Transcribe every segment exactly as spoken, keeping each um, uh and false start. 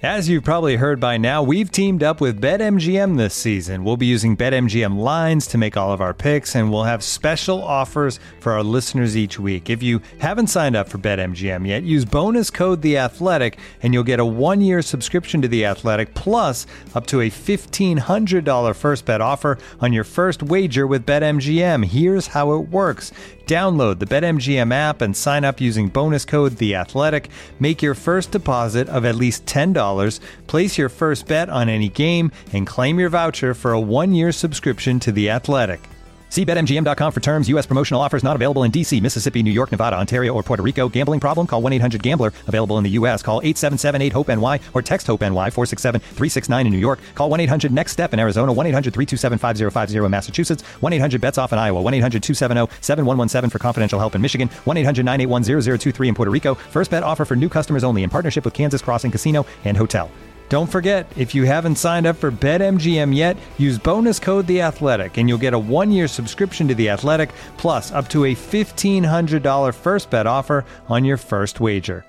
As you've probably heard by now, we've teamed up with BetMGM this season. We'll be using BetMGM lines to make all of our picks, and we'll have special offers for our listeners each week. If you haven't signed up for BetMGM yet, use bonus code The Athletic, and you'll get a one-year subscription to The Athletic, plus up to a fifteen hundred dollars first bet offer on your first wager with BetMGM. Here's how it works. Download the BetMGM app and sign up using bonus code The Athletic. Make your first deposit of at least ten dollars. Place your first bet on any game and claim your voucher for a one-year subscription to The Athletic. See Bet M G M dot com for terms. U S promotional offers not available in D C, Mississippi, New York, Nevada, Ontario, or Puerto Rico. Gambling problem? Call one eight hundred gambler. Available in the U S. Call eight seven seven eight hope N Y or text HOPE-NY four six seven three six nine in New York. Call one eight hundred next step in Arizona. one eight hundred three two seven five zero five zero in Massachusetts. one eight hundred bets off in Iowa. one eight hundred two seven zero seven one one seven for confidential help in Michigan. one eight hundred nine eight one zero zero two three in Puerto Rico. First bet offer for new customers only in partnership with Kansas Crossing Casino and Hotel. Don't forget, if you haven't signed up for BetMGM yet, use bonus code The Athletic, and you'll get a one-year subscription to The Athletic, plus up to a fifteen hundred dollars first bet offer on your first wager.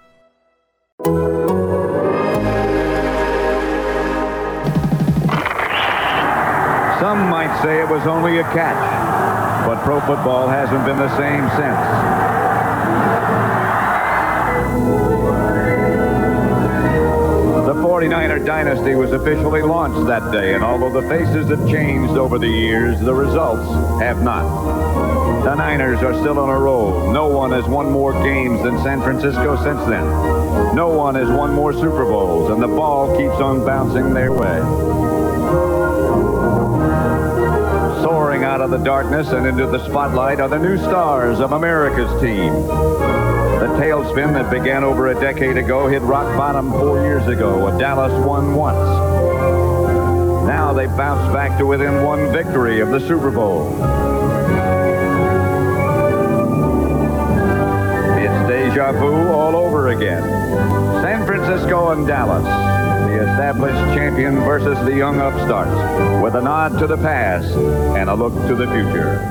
Some might say it was only a catch, but pro football hasn't been the same since. The forty-niner dynasty was officially launched that day, and although the faces have changed over the years, the results have not. The Niners are still on a roll. No one has won more games than San Francisco since then. No one has won more Super Bowls, and the ball keeps on bouncing their way. Soaring out of the darkness and into the spotlight are the new stars of America's team. The tailspin that began over a decade ago hit rock bottom four years ago. A Dallas won once. Now they bounced back to within one victory of the Super Bowl. It's deja vu all over again. San Francisco and Dallas, the established champion versus the young upstarts, with a nod to the past and a look to the future.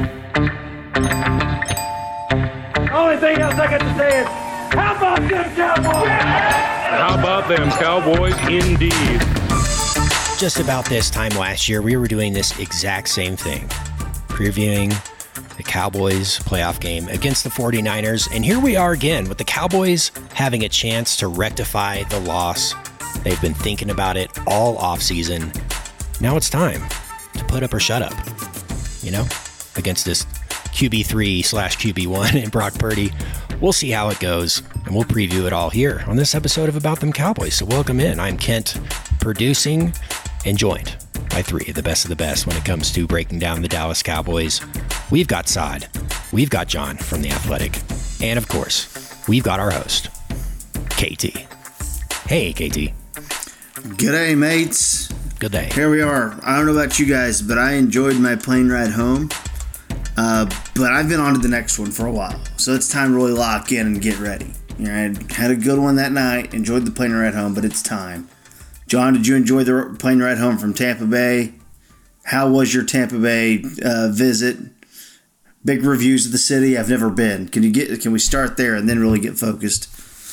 Only thing else I got to say is, how about them Cowboys? How about them Cowboys, indeed. Just about this time last year, we were doing this exact same thing, previewing the Cowboys playoff game against the forty-niners. And here we are again with the Cowboys having a chance to rectify the loss. They've been thinking about it all offseason. Now it's time to put up or shut up, you know, against this Q B three slash Q B one and Brock Purdy. We'll see how it goes, and we'll preview it all here on this episode of About Them Cowboys. So welcome in. I'm Kent, producing and joined by three of the best of the best when it comes to breaking down the Dallas Cowboys. We've got Saad, we've got John from The Athletic, and of course, we've got our host, K T. Hey, K T. G'day, mates. Good day. Here we are. I don't know about you guys, but I enjoyed my plane ride home. Uh, but I've been on to the next one for a while, so it's time to really lock in and get ready. You know, I had a good one that night, enjoyed the plane ride home, but it's time. John, did you enjoy the plane ride home from Tampa Bay? How was your Tampa Bay uh, visit? Big reviews of the city. I've never been. Can you get? Can we start there and then really get focused?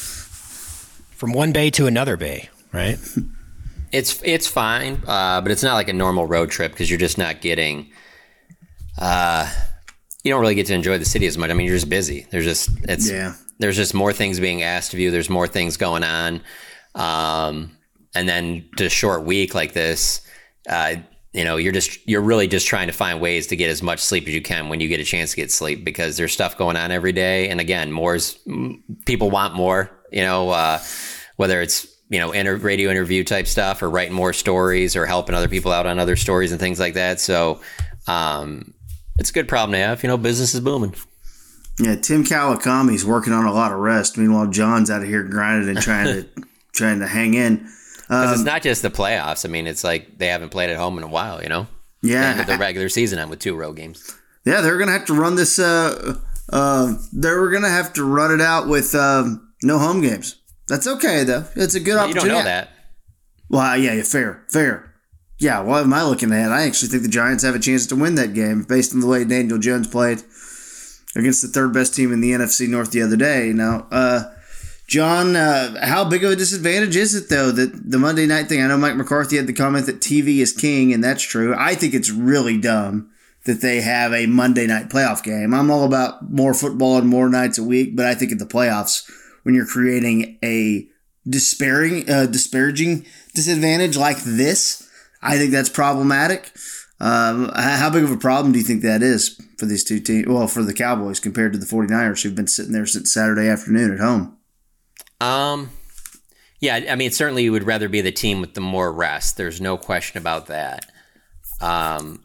From one bay to another bay, right? It's it's fine, uh, but it's not like a normal road trip because you're just not getting. Uh, you don't really get to enjoy the city as much. I mean, you're just busy. There's just it's yeah. There's just more things being asked of you. There's more things going on, um, and then to a short week like this, uh, you know, you're just you're really just trying to find ways to get as much sleep as you can when you get a chance to get sleep because there's stuff going on every day. And again, more's people want more. You know, uh, whether it's you know inter- radio interview type stuff or writing more stories or helping other people out on other stories and things like that. So. Um, It's a good problem to have. You know, business is booming. Yeah, Tim Kawakami's working on a lot of rest. Meanwhile, John's out of here grinding and trying to trying to hang in. Um, it's not just the playoffs. I mean, it's like they haven't played at home in a while, you know? Yeah. They ended the regular season end with two road games. Yeah, they're going to have to run this. Uh, uh, they're going to have to run it out with um, no home games. That's okay, though. It's a good yeah, opportunity. You don't know that. Well, yeah, yeah, fair, fair. Yeah, what am I looking at? I actually think the Giants have a chance to win that game based on the way Daniel Jones played against the third best team in the N F C North the other day. Now, uh, John, uh, how big of a disadvantage is it, though, that the Monday night thing? I know Mike McCarthy had the comment that T V is king, and that's true. I think it's really dumb that they have a Monday night playoff game. I'm all about more football and more nights a week, but I think in the playoffs, when you're creating a despairing, uh, disparaging disadvantage like this, I think that's problematic. Um, how big of a problem do you think that is for these two teams? Well, for the Cowboys compared to the 49ers who've been sitting there since Saturday afternoon at home. Um, yeah, I mean, certainly you would rather be the team with the more rest. There's no question about that. Um,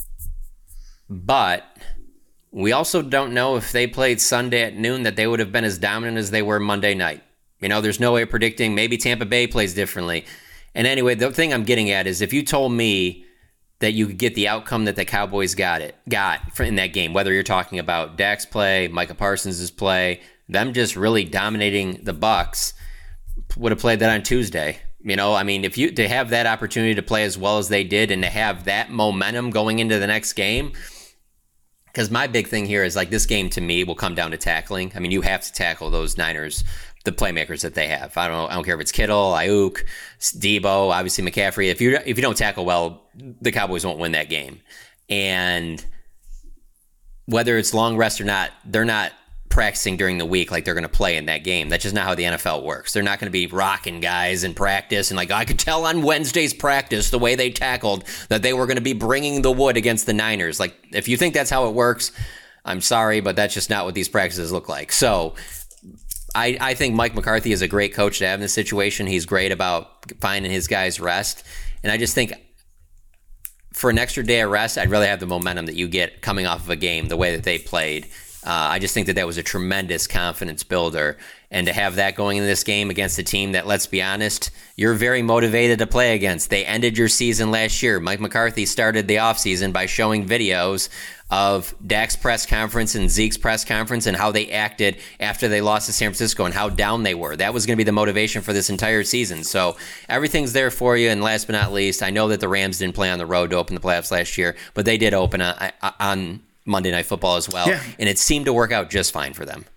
but we also don't know if they played Sunday at noon that they would have been as dominant as they were Monday night. You know, there's no way of predicting. Maybe Tampa Bay plays differently. And anyway, the thing I'm getting at is if you told me that you could get the outcome that the Cowboys got it got in that game, whether you're talking about Dak's play, Micah Parsons' play, them just really dominating the Bucs, would have played that on Tuesday. You know, I mean, if you to have that opportunity to play as well as they did and to have that momentum going into the next game, because my big thing here is like this game to me will come down to tackling. I mean, you have to tackle those Niners, the playmakers that they have. I don't know. I don't care if it's Kittle, Ayuk, Debo, obviously McCaffrey. If you if you don't tackle well, the Cowboys won't win that game. And whether it's long rest or not, they're not practicing during the week like they're going to play in that game. That's just not how the N F L works. They're not going to be rocking guys in practice and like, I could tell on Wednesday's practice the way they tackled that they were going to be bringing the wood against the Niners. Like, if you think that's how it works, I'm sorry, but that's just not what these practices look like. So I, I think Mike McCarthy is a great coach to have in this situation. He's great about finding his guys rest. And I just think for an extra day of rest, I'd rather have the momentum that you get coming off of a game the way that they played. Uh, I just think that that was a tremendous confidence builder. And to have that going into this game against a team that, let's be honest, you're very motivated to play against. They ended your season last year. Mike McCarthy started the offseason by showing videos of Dak's press conference and Zeke's press conference and how they acted after they lost to San Francisco and how down they were. That was going to be the motivation for this entire season. So everything's there for you. And last but not least, I know that the Rams didn't play on the road to open the playoffs last year, but they did open on, on Monday Night Football as well. Yeah. And it seemed to work out just fine for them.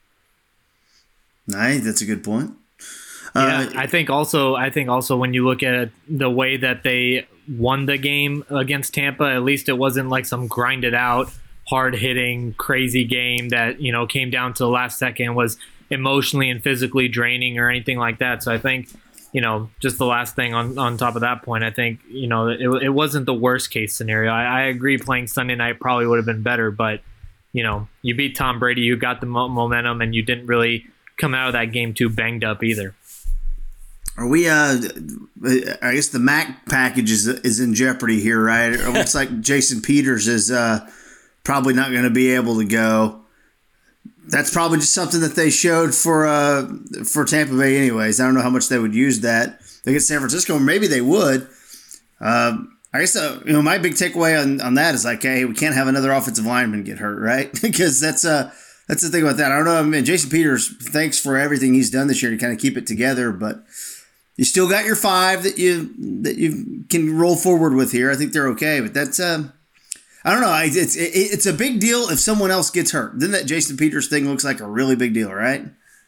Nice. That's a good point. Yeah, uh, I think also I think also when you look at the way that they won the game against Tampa, at least it wasn't like some grinded out, hard hitting, crazy game that, you know, came down to the last second, was emotionally and physically draining or anything like that. So I think, you know, just the last thing on, on top of that point, I think, you know, it, it wasn't the worst case scenario. I, I agree playing Sunday night probably would have been better, but, you know, you beat Tom Brady, you got the mo- momentum, and you didn't really come out of that game too banged up either. Are we, uh, I guess the Mac package is is in jeopardy here, right? It looks like Jason Peters is uh, probably not going to be able to go. That's probably just something that they showed for uh, for Tampa Bay anyways. I don't know how much they would use that against San Francisco. Maybe they would. Uh, I guess, uh, you know, my big takeaway on, on that is like, hey, we can't have another offensive lineman get hurt, right? Because that's uh, that's the thing about that. I don't know. I mean, Jason Peters, thanks for everything he's done this year to kind of keep it together, but you still got your five that you that you can roll forward with here. I think they're okay, but that's uh, I don't know. It's it, it's a big deal if someone else gets hurt. Then that Jason Peters thing looks like a really big deal, right?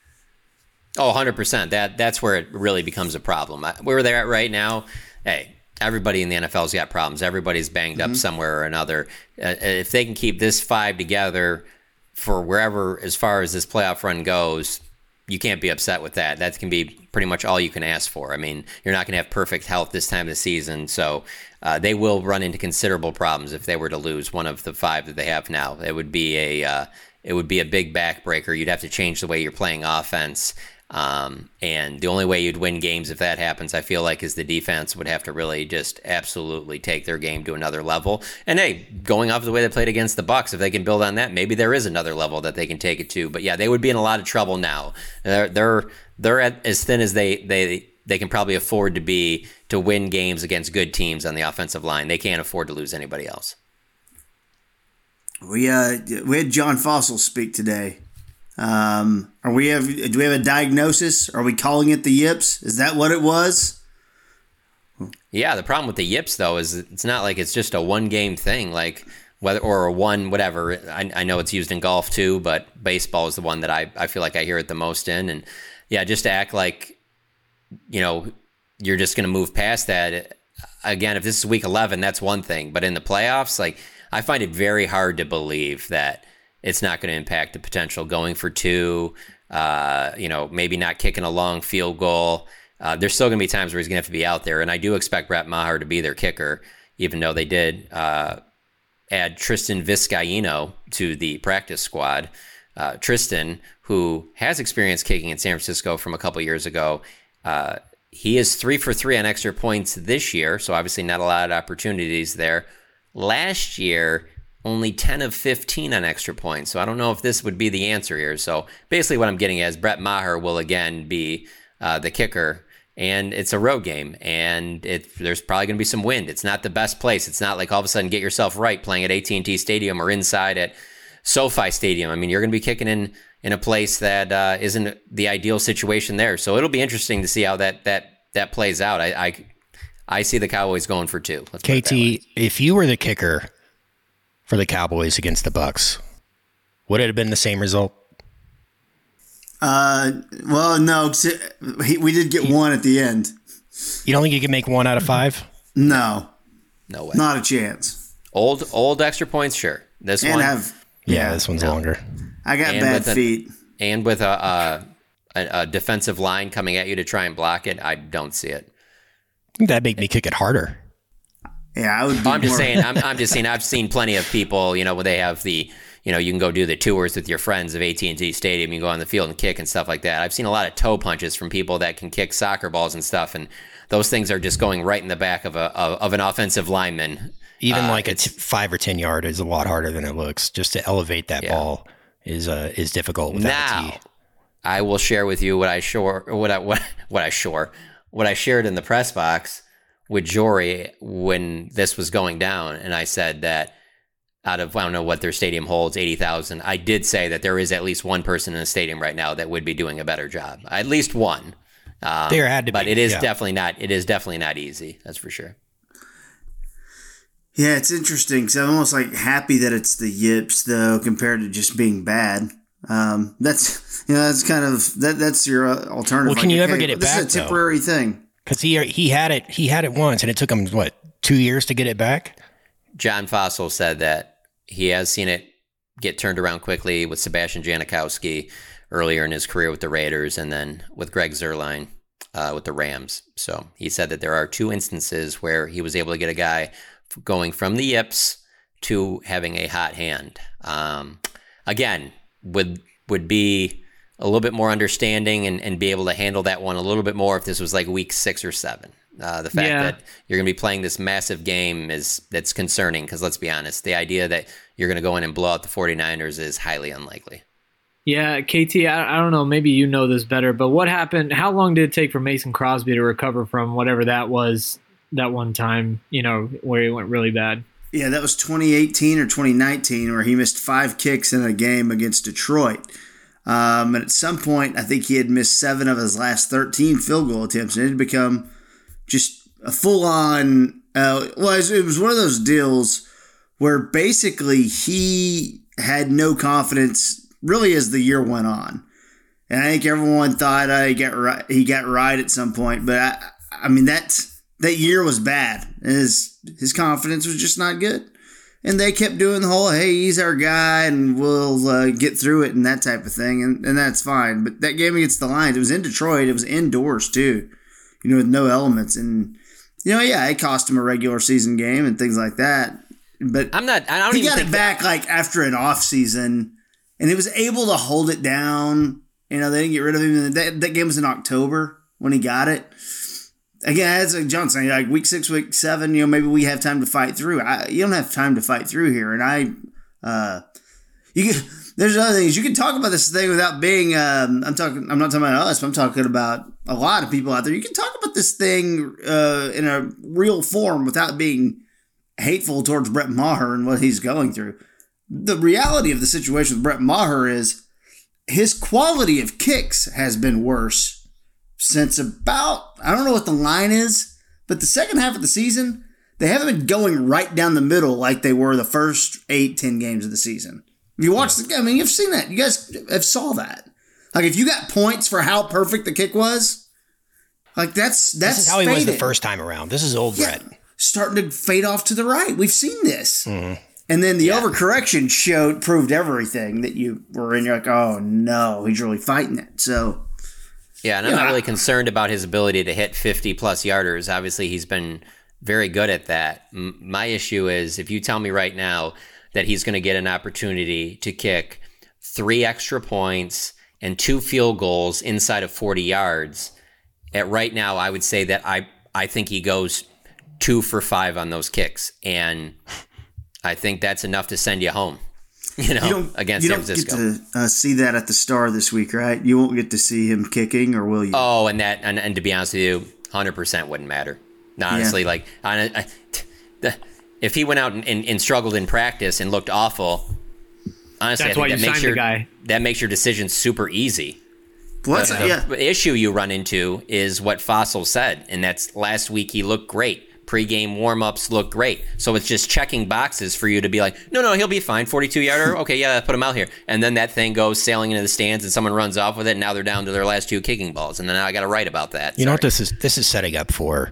Oh, one hundred percent. That that's where it really becomes a problem. Where they're at right now, hey, everybody in the N F L's got problems. Everybody's banged mm-hmm. up somewhere or another. Uh, if they can keep this five together for wherever, as far as this playoff run goes, you can't be upset with that. That can be pretty much all you can ask for. I mean, you're not going to have perfect health this time of the season, so uh, they will run into considerable problems if they were to lose one of the five that they have now. It would be a uh, it would be a big backbreaker. You'd have to change the way you're playing offense, um, and the only way you'd win games if that happens, I feel like, is the defense would have to really just absolutely take their game to another level. And hey, going off the way they played against the Bucs, if they can build on that, maybe there is another level that they can take it to. But yeah, they would be in a lot of trouble now. They're they're they're at, as thin as they they they can probably afford to be to win games against good teams on the offensive line. They can't afford to lose anybody else. We uh we had John Fossil speak today. Um, are we have do we have a diagnosis? Are we calling it the yips? Is that what it was? Yeah, the problem with the yips though is it's not like it's just a one game thing, like whether or a one whatever. I, I know it's used in golf too, but baseball is the one that I, I feel like I hear it the most in. And yeah, just to act like, you know, you're just going to move past that. Again, if this is week eleven, that's one thing. But in the playoffs, like, I find it very hard to believe that it's not going to impact the potential going for two, uh, you know, maybe not kicking a long field goal. Uh, there's still going to be times where he's going to have to be out there. And I do expect Brett Maher to be their kicker, even though they did uh, add Tristan Vizcaíno to the practice squad. Uh, Tristan, who has experience kicking in San Francisco from a couple years ago, uh, he is three for three on extra points this year, so obviously not a lot of opportunities there. Last year, only ten of fifteen on extra points, so I don't know if this would be the answer here. So basically what I'm getting at is Brett Maher will again be uh, the kicker, and it's a road game, and it, there's probably going to be some wind. It's not the best place. It's not like all of a sudden get yourself right playing at A T and T Stadium or inside at SoFi Stadium. I mean, you're going to be kicking in in a place that uh, isn't the ideal situation there. So it'll be interesting to see how that that that plays out. I I, I see the Cowboys going for two. Let's K T, if you were the kicker for the Cowboys against the Bucks, would it have been the same result? Uh, well, no, we did get one at the end. You don't think you can make one out of five? No, no way, not a chance. Old old extra points, sure. This and one, have yeah, yeah, this one's no. longer. I got and bad feet, a, and with a, a, a defensive line coming at you to try and block it, I don't see it. That'd make me kick it harder. Yeah, I would. Be I'm just more... saying. I'm, I'm just saying. I've seen plenty of people. You know, when they have the, you know, you can go do the tours with your friends of A T and T Stadium. You can go on the field and kick and stuff like that. I've seen a lot of toe punches from people that can kick soccer balls and stuff, and those things are just going right in the back of a of, of an offensive lineman. Even uh, like a t- five or ten yard is a lot harder than it looks. Just to elevate that yeah. ball is uh, is difficult without now, a tee. I will share with you what I shore what I what what I shore what I shared in the press box with Jory when this was going down, and I said that out of I don't know what their stadium holds, eighty thousand. I did say that there is at least one person in the stadium right now that would be doing a better job. At least one. Um, there had to but be, it is yeah. definitely not. It is definitely not easy. That's for sure. Yeah, it's interesting because I'm almost like happy that it's the yips though, compared to just being bad. Um, that's you know that's kind of that that's your alternative. Well, can like, you ever hey, get it this back? This is a temporary though? thing. Because he he had it he had it once, and it took him what two years to get it back. John Fossil said that he has seen it get turned around quickly with Sebastian Janikowski earlier in his career with the Raiders, and then with Greg Zuerlein uh, with the Rams. So he said that there are two instances where he was able to get a guy going from the yips to having a hot hand. Um, again, would would be a little bit more understanding and, and be able to handle that one a little bit more if this was like week six or seven. Uh, the fact yeah. that you're going to be playing this massive game is that's concerning because let's be honest, the idea that you're going to go in and blow out the 49ers is highly unlikely. Yeah, K T, I, I don't know, maybe you know this better, but what happened, how long did it take for Mason Crosby to recover from whatever that was that one time, you know, where he went really bad? Yeah, that was twenty eighteen or twenty nineteen where he missed five kicks in a game against Detroit. Um, and at some point, I think he had missed seven of his last thirteen field goal attempts. And it had become just a full-on uh, – well, it was one of those deals where basically he had no confidence really as the year went on. And I think everyone thought uh, he got right, he got right at some point. But, I, I mean, that, that year was bad. His, his confidence was just not good. And they kept doing the whole, hey, he's our guy, and we'll uh, get through it and that type of thing, and, and that's fine. But that game against the Lions, it was in Detroit. It was indoors, too, you know, with no elements. And, you know, yeah, it cost him a regular season game and things like that. But I'm not, I don't he even got think it back, that- like, after an off season, and he was able to hold it down. You know, they didn't get rid of him. That, that game was in October when he got it. Again, as like John saying, like week six, week seven, you know, maybe we have time to fight through. I, you don't have time to fight through here, and I, uh, you can, there's other things you can talk about this thing without being. Um, I'm talking. I'm not talking about us. But I'm talking about a lot of people out there. You can talk about this thing uh, in a real form without being hateful towards Brett Maher and what he's going through. The reality of the situation with Brett Maher is his quality of kicks has been worse since about, I don't know what the line is, but the second half of the season, they haven't been going right down the middle like they were the first eight, ten games of the season. If you watch the game, I mean, you've seen that. You guys have saw that. Like, if you got points for how perfect the kick was, like, that's that's This is how he faded. was the first time around. This is old Yeah, Brett. starting to fade off to the right. We've seen this. Mm-hmm. And then the Yeah. overcorrection showed, proved everything that you were in. You're like, oh, no, he's really fighting it. So, Yeah, and I'm Yeah, not I- really concerned about his ability to hit fifty-plus yarders. Obviously, he's been very good at that. M- My issue is if you tell me right now that he's going to get an opportunity to kick three extra points and two field goals inside of forty yards, at right now, I would say that I, I think he goes two for five on those kicks. And I think that's enough to send you home, you know, you don't, against you San don't Francisco. get to uh, see that at the Star this week, right? You won't get to see him kicking, or will you? Oh, and that, and, and to be honest with you, one hundred percent wouldn't matter. No, honestly, Yeah. like, I, I, the, if he went out and, and, and struggled in practice and looked awful, honestly, That's I why think you that makes signed your the guy. that makes your decision super easy. Well, that's- The yeah. issue you run into is what Fossil said, and that's last week he looked great. Pre-game warm-ups look great. So it's just checking boxes for you to be like, no, no, he'll be fine. forty-two yarder, okay, yeah, put him out here. And then that thing goes sailing into the stands and someone runs off with it, and now they're down to their last two kicking balls. And then now I got to write about that. You know what Sorry. this is? This is setting up for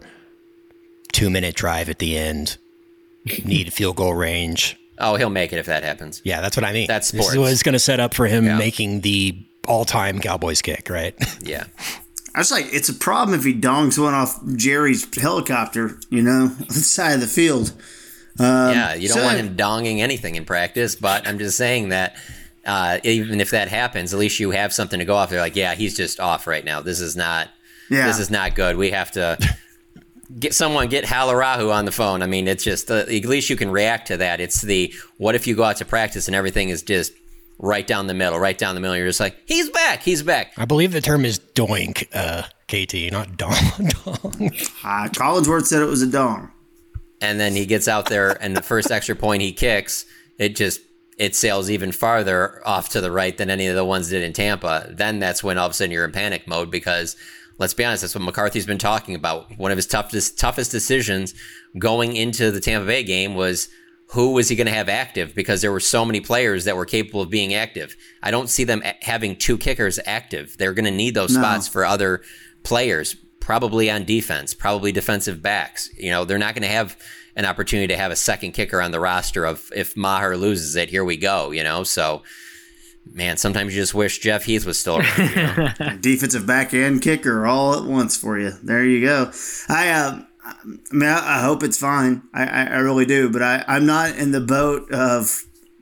two minute drive at the end. Need field goal range. Oh, he'll make it if that happens. Yeah, that's what I mean. That's This sports. is what it's going to set up for him Yeah. making the all time Cowboys kick, right? Yeah. I was like, it's a problem if he dongs one off Jerry's helicopter, you know, on the side of the field. Um, Yeah, you don't so- want him donging anything in practice, but I'm just saying that uh, even if that happens, at least you have something to go off. They're like, yeah, he's just off right now. This is not Yeah. this is not good. We have to get someone, get Halarahu on the phone. I mean, it's just, uh, at least you can react to that. It's the, what if you go out to practice and everything is just right down the middle, right down the middle. You're just like, he's back, he's back. I believe the term is doink, uh, K T, not dong. dong. Uh, Collinsworth said it was a dong. And then he gets out there and the first extra point he kicks, it just, it sails even farther off to the right than any of the ones did in Tampa. Then that's when all of a sudden you're in panic mode because, let's be honest, that's what McCarthy's been talking about. One of his toughest toughest decisions going into the Tampa Bay game was who was he going to have active, because there were so many players that were capable of being active. I don't see them a- having two kickers active. They're going to need those No. spots for other players, probably on defense, probably defensive backs. You know, they're not going to have an opportunity to have a second kicker on the roster of if Maher loses it, here we go, you know? So, man, sometimes you just wish Jeff Heath was still around, you know? Defensive back and kicker all at once for you. There you go. I, uh, I mean, I, I hope it's fine. I, I, I really do. But I, I'm not in the boat of,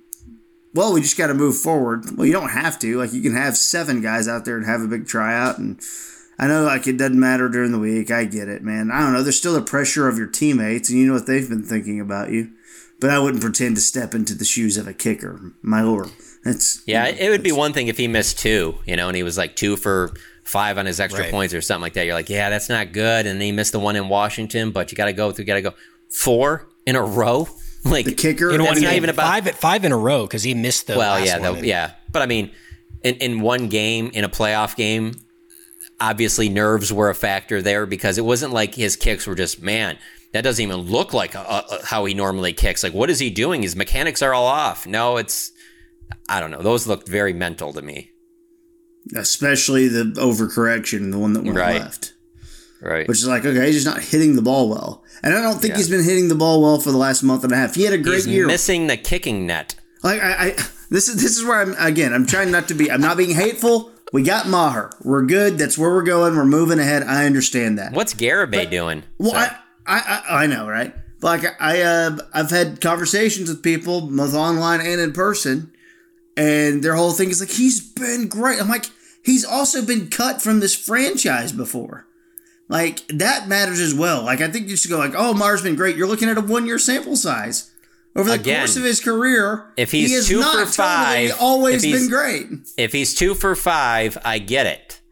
well, we just got to move forward. Well, you don't have to. Like, you can have seven guys out there and have a big tryout. And I know, like, it doesn't matter during the week. I get it, man. I don't know. There's still the pressure of your teammates, and you know what they've been thinking about you. But I wouldn't pretend to step into the shoes of a kicker. My lord. That's, Yeah, you know, it would be one thing if he missed two, you know, and he was like two for five on his extra Right. points or something like that. You're like, yeah, that's not good. And then he missed the one in Washington, but you got to go through, got to go four in a row. Like the kicker. In That's one not game, even about- five, five in a row because he missed the well, last yeah, one. the, yeah. But I mean, in, in one game, in a playoff game, obviously nerves were a factor there because it wasn't like his kicks were just, man, that doesn't even look like a, a, how he normally kicks. Like, what is he doing? His mechanics are all off. No, it's, I don't know. Those looked very mental to me. Especially the overcorrection, the one that went Right. left. Right. Which is like, okay, he's just not hitting the ball well. And I don't think Yeah. he's been hitting the ball well for the last month and a half. He had a great He's year. missing the kicking net. Like I, I this is this is where I'm again, I'm trying not to be I'm not being hateful. We got Maher. We're good. That's where we're going. We're moving ahead. I understand that. What's Garibay doing? Well, Sorry. I, I, I, I know, right? But like I, uh, I've had conversations with people, both online and in person, and their whole thing is like, he's been great. I'm like, he's also been cut from this franchise before. Like, that matters as well. Like, I think you should go like, oh, Maher's been great. You're looking at a one-year sample size. Over the Again, course of his career, if he's he has two not for totally five, always if he's- been great. If he's two for five, I get it.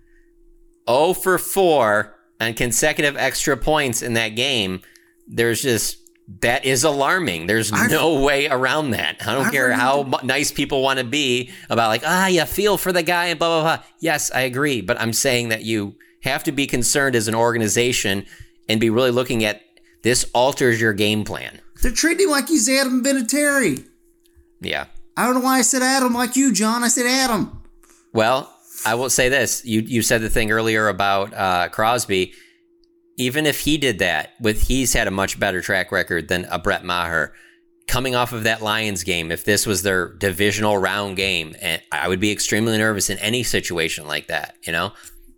Oh for four on consecutive extra points in that game, there's just, that is alarming. There's I've- no way around that. I don't I've care heard how that- mu- nice people want to be about like, ah, you feel for the guy and blah, blah, blah. Yes, I agree. But I'm saying that you have to be concerned as an organization and be really looking at this alters your game plan. They're treating him like he's Adam Vinatieri. Yeah. I don't know why I said Adam like you, John. I said Adam. Well, I will say this. You you said the thing earlier about uh, Crosby. Even if he did that, with he's had a much better track record than a Brett Maher. Coming off of that Lions game, if this was their divisional round game, and I would be extremely nervous in any situation like that, you know?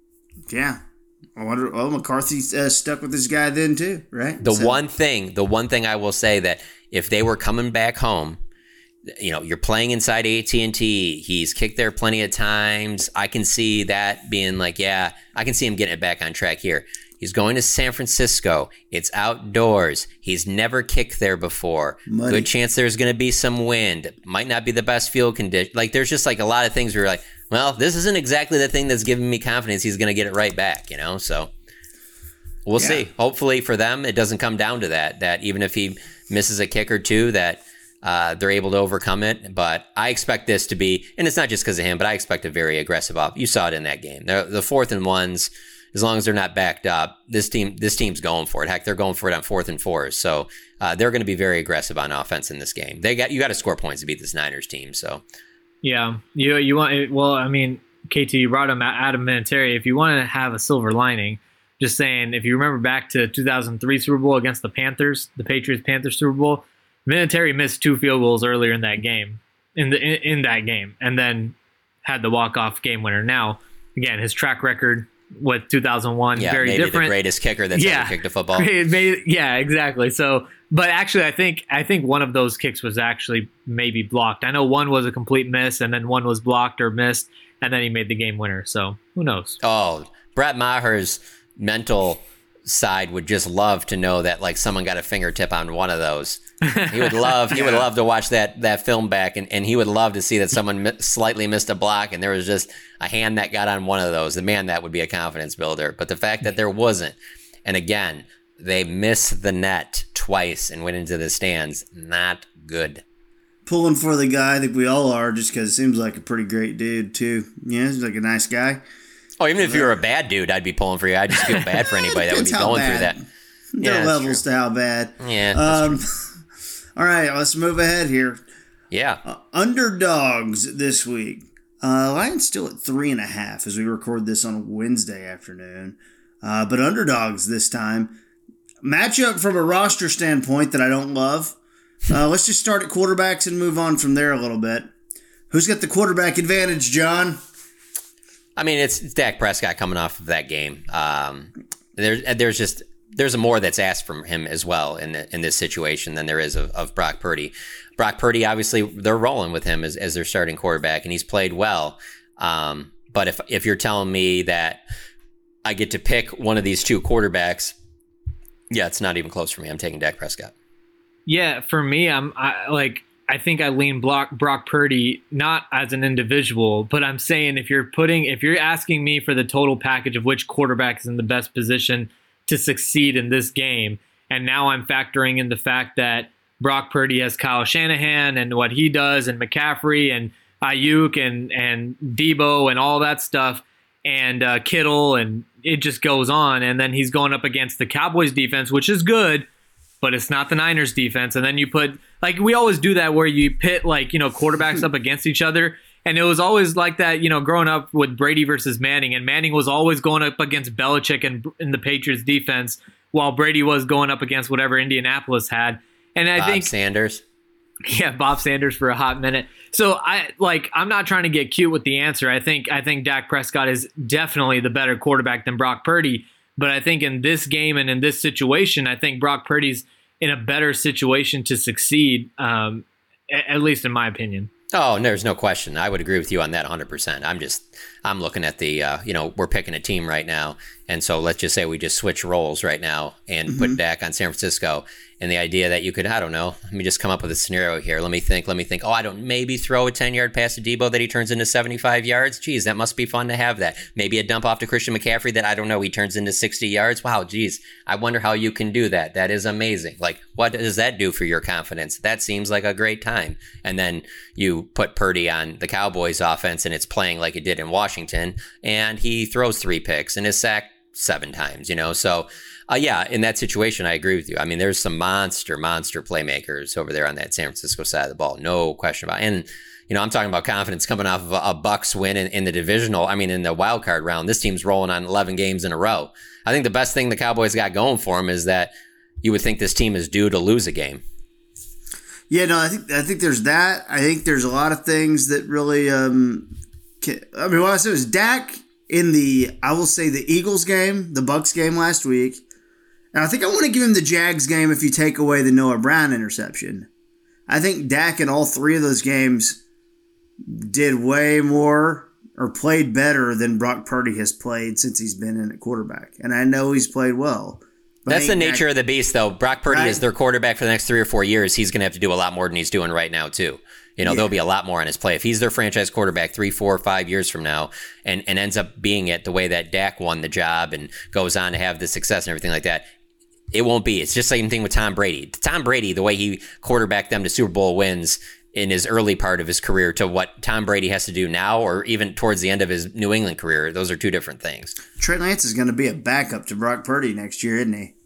Yeah. I wonder, well, McCarthy uh, stuck with this guy then too, right? The so. one thing, the one thing I will say that if they were coming back home, you know, you're playing inside A T and T, he's kicked there plenty of times. I can see that being like, yeah, I can see him getting it back on track here. He's going to San Francisco. It's outdoors. He's never kicked there before. Muddy. Good chance there's going to be some wind. Might not be the best field condition. Like, there's just like a lot of things where you're like, well, this isn't exactly the thing that's giving me confidence he's going to get it right back, you know? So we'll yeah. see. Hopefully for them, it doesn't come down to that, that even if he misses a kick or two, that uh, they're able to overcome it. But I expect this to be, and it's not just because of him, but I expect a very aggressive off. You saw it in that game. The, the fourth and ones, as long as they're not backed up, this team this team's going for it. Heck, they're going for it on fourth and fours. So uh, they're going to be very aggressive on offense in this game. They got you got to score points to beat this Niners team. So yeah, you you want well, I mean, K T, you brought him Adam Vinatieri. If you want to have a silver lining, just saying, if you remember back to two thousand three Super Bowl against the Panthers, the Patriots Panthers Super Bowl, Vinatieri missed two field goals earlier in that game, in the in, in that game, and then had the walk off game winner. Now, again, his track record with two thousand one, yeah, very maybe different. The greatest kicker that's yeah. ever kicked a football. Maybe, yeah, exactly. So, but actually, I think I think one of those kicks was actually maybe blocked. I know one was a complete miss, and then one was blocked or missed, and then he made the game winner. So who knows? Oh, Brett Maher's mental side would just love to know that like someone got a fingertip on one of those. He would love he would love to watch that that film back, and, and he would love to see that someone mi- slightly missed a block and there was just a hand that got on one of those. The man, that would be a confidence builder. But the fact that there wasn't, and again, they missed the net twice and went into the stands, not good. Pulling for the guy, I think we all are, just because it seems like a pretty great dude too. Yeah, he's like a nice guy. Oh, even if you were a bad dude, I'd be pulling for you. I just feel bad for anybody that would be going bad. through that. There yeah, are levels true. to how bad. Yeah. Um, all right, let's move ahead here. Yeah. Uh, underdogs this week. Uh, Lions still at three and a half as we record this on a Wednesday afternoon. Uh, but underdogs this time. Matchup from a roster standpoint that I don't love. Uh, let's just start at quarterbacks and move on from there a little bit. Who's got the quarterback advantage, John? I mean, it's, it's Dak Prescott coming off of that game. Um, there's there's just there's a more that's asked from him as well in the, in this situation than there is of, of Brock Purdy. Brock Purdy, obviously, they're rolling with him as, as their starting quarterback, and he's played well. Um, but if if you're telling me that I get to pick one of these two quarterbacks, yeah, it's not even close for me. I'm taking Dak Prescott. Yeah, for me, I'm I, like. I think I lean Brock, Brock Purdy not as an individual, but I'm saying if you're putting, if you're asking me for the total package of which quarterback is in the best position to succeed in this game, and now I'm factoring in the fact that Brock Purdy has Kyle Shanahan and what he does, and McCaffrey and Ayuk and and Debo and all that stuff, and uh, Kittle, and it just goes on, and then he's going up against the Cowboys defense, which is good, but it's not the Niners defense. And then you put, like, we always do that where you pit, like, you know, quarterbacks up against each other. And it was always like that, you know, growing up with Brady versus Manning. And Manning was always going up against Belichick and in the Patriots defense, while Brady was going up against whatever Indianapolis had. And I Bob think Sanders. Yeah, Bob Sanders for a hot minute. So I like I'm not trying to get cute with the answer. I think I think Dak Prescott is definitely the better quarterback than Brock Purdy. But I think in this game and in this situation, I think Brock Purdy's in a better situation to succeed, um, at least in my opinion. Oh, there's no question. I would agree with you on that one hundred percent. I'm just, I'm looking at the, uh, you know, we're picking a team right now. And so let's just say we just switch roles right now and mm-hmm. put Dak on San Francisco. And the idea that you could, I don't know, let me just come up with a scenario here. Let me think, let me think. Oh, I don't, maybe throw a ten-yard pass to Debo that he turns into seventy-five yards. Geez, that must be fun to have that. Maybe a dump off to Christian McCaffrey that, I don't know, he turns into sixty yards. Wow, geez, I wonder how you can do that. That is amazing. Like, what does that do for your confidence? That seems like a great time. And then you put Purdy on the Cowboys offense and it's playing like it did in Washington, and he throws three picks and is sacked seven times, you know? So Uh, yeah, in that situation, I agree with you. I mean, there's some monster, monster playmakers over there on that San Francisco side of the ball. No question about it. And, you know, I'm talking about confidence coming off of a, a Bucks win in, in the divisional. I mean, in the wild card round, this team's rolling on eleven games in a row. I think the best thing the Cowboys got going for them is that you would think this team is due to lose a game. Yeah, no, I think I think there's that. I think there's a lot of things that really. Um, can, I mean, what I said was Dak in the. I will say the Eagles game, the Bucks game last week, and I think I want to give him the Jags game if you take away the Noah Brown interception. I think Dak in all three of those games did way more or played better than Brock Purdy has played since he's been in at quarterback, and I know he's played well. That's the nature Dak, of the beast, though. Brock Purdy right? is their quarterback for the next three or four years. He's going to have to do a lot more than he's doing right now, too. You know, yeah. There'll be a lot more on his play. If he's their franchise quarterback three, four, five years from now and, and ends up being it the way that Dak won the job and goes on to have the success and everything like that, it won't be. It's just the same thing with Tom Brady. Tom Brady, the way he quarterbacked them to Super Bowl wins in his early part of his career to what Tom Brady has to do now or even towards the end of his New England career, those are two different things. Trey Lance is going to be a backup to Brock Purdy next year, isn't he?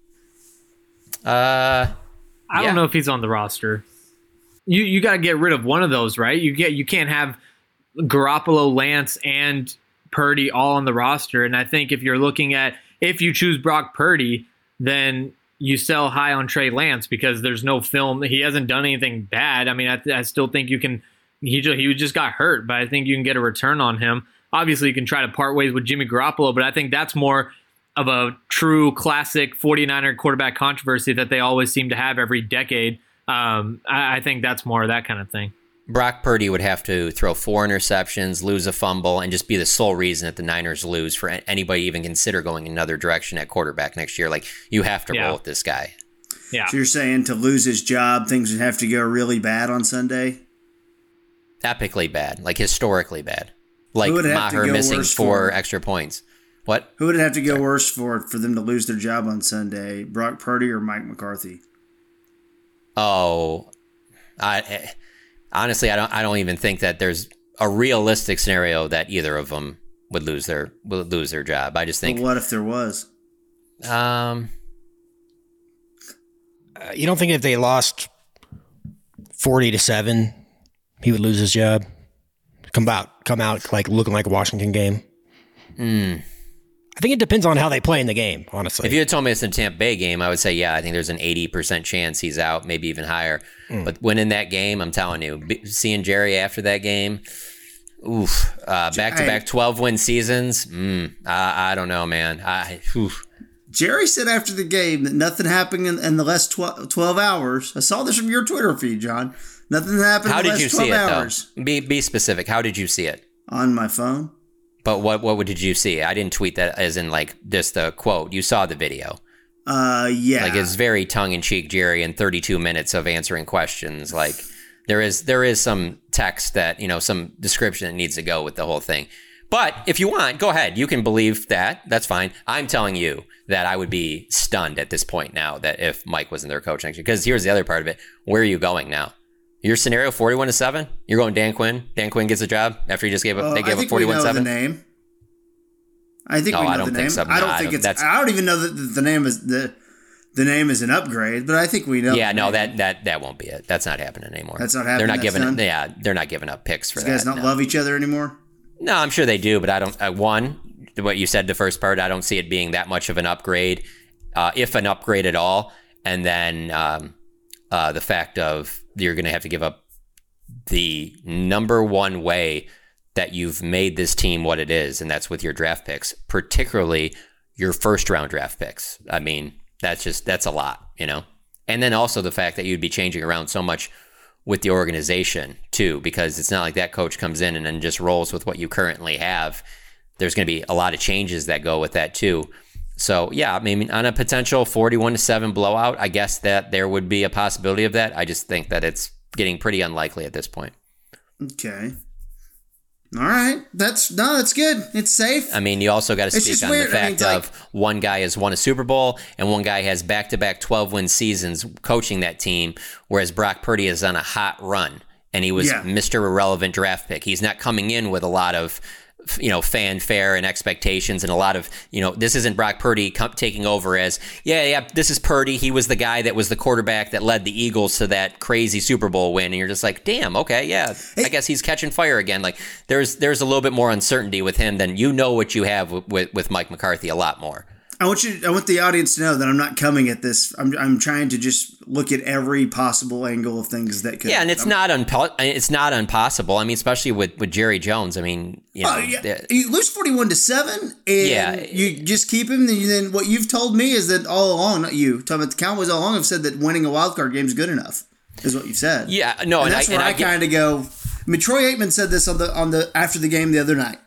Uh, I yeah. don't know if he's on the roster. You you got to get rid of one of those, right? You get you can't have Garoppolo, Lance, and Purdy all on the roster. And I think if you're looking at if you choose Brock Purdy, then you sell high on Trey Lance because there's no film. He hasn't done anything bad. I mean, I, I still think you can. He just, he just got hurt, but I think you can get a return on him. Obviously, you can try to part ways with Jimmy Garoppolo, but I think that's more of a true classic forty-niner quarterback controversy that they always seem to have every decade. Um, I, I think that's more of that kind of thing. Brock Purdy would have to throw four interceptions, lose a fumble, and just be the sole reason that the Niners lose for anybody even consider going another direction at quarterback next year. Like, you have to yeah. roll with this guy. Yeah. So you're saying to lose his job, things would have to go really bad on Sunday? Epically bad. Like, historically bad. Like Maher missing four extra points. What? Who would it have to go Sorry. worse for for them to lose their job on Sunday? Brock Purdy or Mike McCarthy? Oh, I honestly, I don't. I don't even think that there's a realistic scenario that either of them would lose their would lose their job. I just think. But what if there was? Um, uh, you don't think if they lost forty to seven, he would lose his job? Come out, come out like looking like a Washington game. Hmm. I think it depends on how they play in the game, honestly. If you had told me it's a Tampa Bay game, I would say, yeah, I think there's an eighty percent chance he's out, maybe even higher. Mm. But winning that game, I'm telling you, seeing Jerry after that game, oof, uh, back-to-back twelve-win seasons, mm, I, I don't know, man. I, oof. Jerry said after the game that nothing happened in, in the last twelve, twelve hours. I saw this from your Twitter feed, John. Nothing happened How in the did last you twelve see it, hours. Though? Be, be specific. How did you see it? On my phone. But what what did you see? I didn't tweet that as in like just the quote. You saw the video. Uh, yeah. Like it's very tongue in cheek, Jerry, in thirty-two minutes of answering questions. Like there is there is some text that, you know, some description that needs to go with the whole thing. But if you want, go ahead. You can believe that. That's fine. I'm telling you that I would be stunned at this point now that if Mike wasn't their coach next year. Because here's the other part of it. Where are you going now? Your scenario, forty-one to seven? You're going Dan Quinn? Dan Quinn gets a job after he just gave up, uh, they gave up forty-one seven? I think we know the name. I think no, we know I don't the name. think so. I don't no, think I don't, it's, I don't even know that the name is, the the name is an upgrade, but I think we know. Yeah, the no, name. that, that that won't be it. That's not happening anymore. That's not happening. They're not giving done? Yeah, they're not giving up picks for These that. guys not no. love each other anymore? No, I'm sure they do, but I don't. Uh, one, what you said the first part, I don't see it being that much of an upgrade, uh, if an upgrade at all. And then um, uh, the fact of you're going to have to give up the number one way that you've made this team what it is, and that's with your draft picks, particularly your first round draft picks. I mean, that's just, that's a lot, you know? And then also the fact that you'd be changing around so much with the organization too, because it's not like that coach comes in and then just rolls with what you currently have. There's going to be a lot of changes that go with that too. So yeah, I mean, on a potential forty-one to seven blowout, I guess that there would be a possibility of that. I just think that it's getting pretty unlikely at this point. Okay. All right. That's no, that's good. It's safe. I mean, you also got to speak on weird. the fact I mean, of like, one guy has won a Super Bowl and one guy has back-to-back twelve-win seasons coaching that team, whereas Brock Purdy is on a hot run and he was yeah. Mister Irrelevant draft pick. He's not coming in with a lot of you know, fanfare and expectations and a lot of, you know, this isn't Brock Purdy com- taking over as, yeah, yeah, this is Purdy. He was the guy that was the quarterback that led the Eagles to that crazy Super Bowl win. And you're just like, damn, okay, yeah, I guess he's catching fire again. Like there's there's a little bit more uncertainty with him than you know what you have with, with, with Mike McCarthy a lot more. I want you. I want the audience to know that I'm not coming at this. I'm. I'm trying to just look at every possible angle of things that could. Yeah, and it's I'm, not unpo- It's not impossible. I mean, especially with, with Jerry Jones. I mean, you know, uh, yeah. you lose forty-one to seven, and yeah. you just keep him. And then what you've told me is that all along, not you, talking about the Cowboys all along, have said that winning a wild card game is good enough. Is what you've said. Yeah, no, and, and that's I, where and I, I kind of go. I mean, Troy Aikman said this on the on the after the game the other night,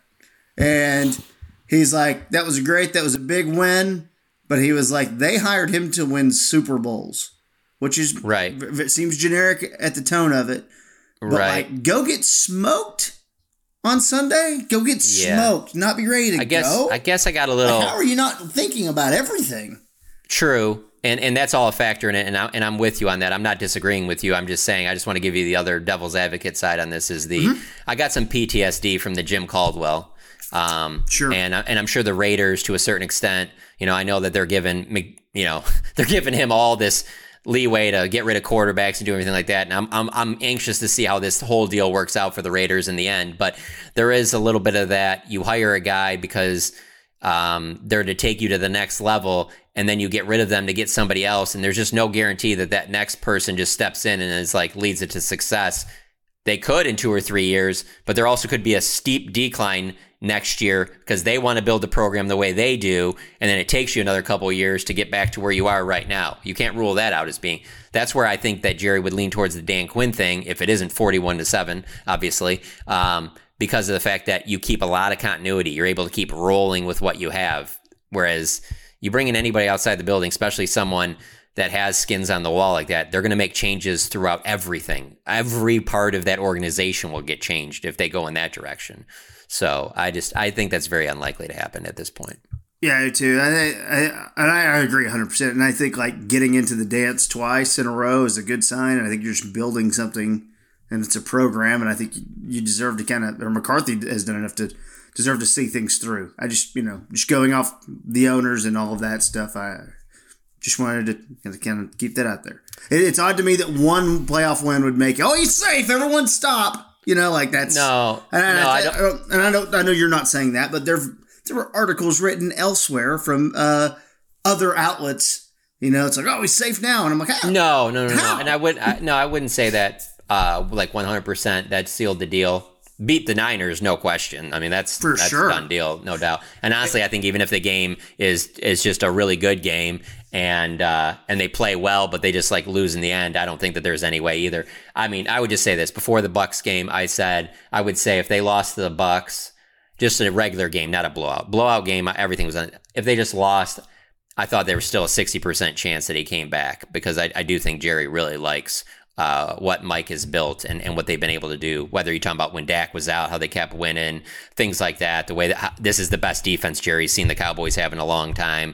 and he's like, "That was great. That was a big win." But he was like, they hired him to win Super Bowls, which is right. It seems generic at the tone of it. But right. like, go get smoked on Sunday. Go get yeah. smoked. Not be ready to I guess, go. I guess I got a little. Like, how are you not thinking about everything? True. And and that's all a factor in it, and, I, and I'm with you on that. I'm not disagreeing with you. I'm just saying I just want to give you the other devil's advocate side on this. Is the mm-hmm. I got some P T S D from the Jim Caldwell. Um, sure. And and I'm sure the Raiders, to a certain extent, you know, I know that they're giving, you know, they're giving him all this leeway to get rid of quarterbacks and do everything like that. And I'm I'm I'm anxious to see how this whole deal works out for the Raiders in the end. But there is a little bit of that. You hire a guy because um, they're to take you to the next level, and then you get rid of them to get somebody else. And there's just no guarantee that that next person just steps in and is like leads it to success. They could in two or three years, but there also could be a steep decline next year because they want to build the program the way they do, and then it takes you another couple of years to get back to where you are right now. You can't rule that out as being. That's where I think that Jerry would lean towards the Dan Quinn thing, if it isn't forty-one to seven, obviously, um, because of the fact that you keep a lot of continuity. You're able to keep rolling with what you have, whereas you bring in anybody outside the building, especially someone that has skins on the wall like that, they're going to make changes throughout everything. Every part of that organization will get changed if they go in that direction. So I just I think that's very unlikely to happen at this point. Yeah, I do too. I, I, and I agree one hundred percent. And I think like getting into the dance twice in a row is a good sign. And I think you're just building something, and it's a program. And I think you deserve to kind of, or McCarthy has done enough to deserve to see things through. I just, you know, just going off the owners and all of that stuff, I just wanted to kind of keep that out there. It, it's odd to me that one playoff win would make, oh, he's safe, everyone stop. You know, like that's no, and I, no, I, I don't. I don't. And I don't. I know you're not saying that, but there there were articles written elsewhere from uh, other outlets. You know, it's like, oh, he's safe now, and I'm like, how? no, no, no, how? no. And I would, I, no, I wouldn't say that. Uh, like one hundred percent, that sealed the deal. Beat the Niners, no question. I mean, that's for that's sure a done deal, no doubt. And honestly, I think even if the game is is just a really good game and uh, and they play well, but they just like lose in the end, I don't think that there's any way either. I mean, I would just say this before the Bucs game. I said I would say if they lost to the Bucs, just a regular game, not a blowout, blowout game, everything was on. If they just lost, I thought there was still a sixty percent chance that he came back because I, I do think Jerry really likes Uh, what Mike has built and, and what they've been able to do, whether you're talking about when Dak was out, how they kept winning, things like that, the way that how, this is the best defense Jerry's seen the Cowboys have in a long time.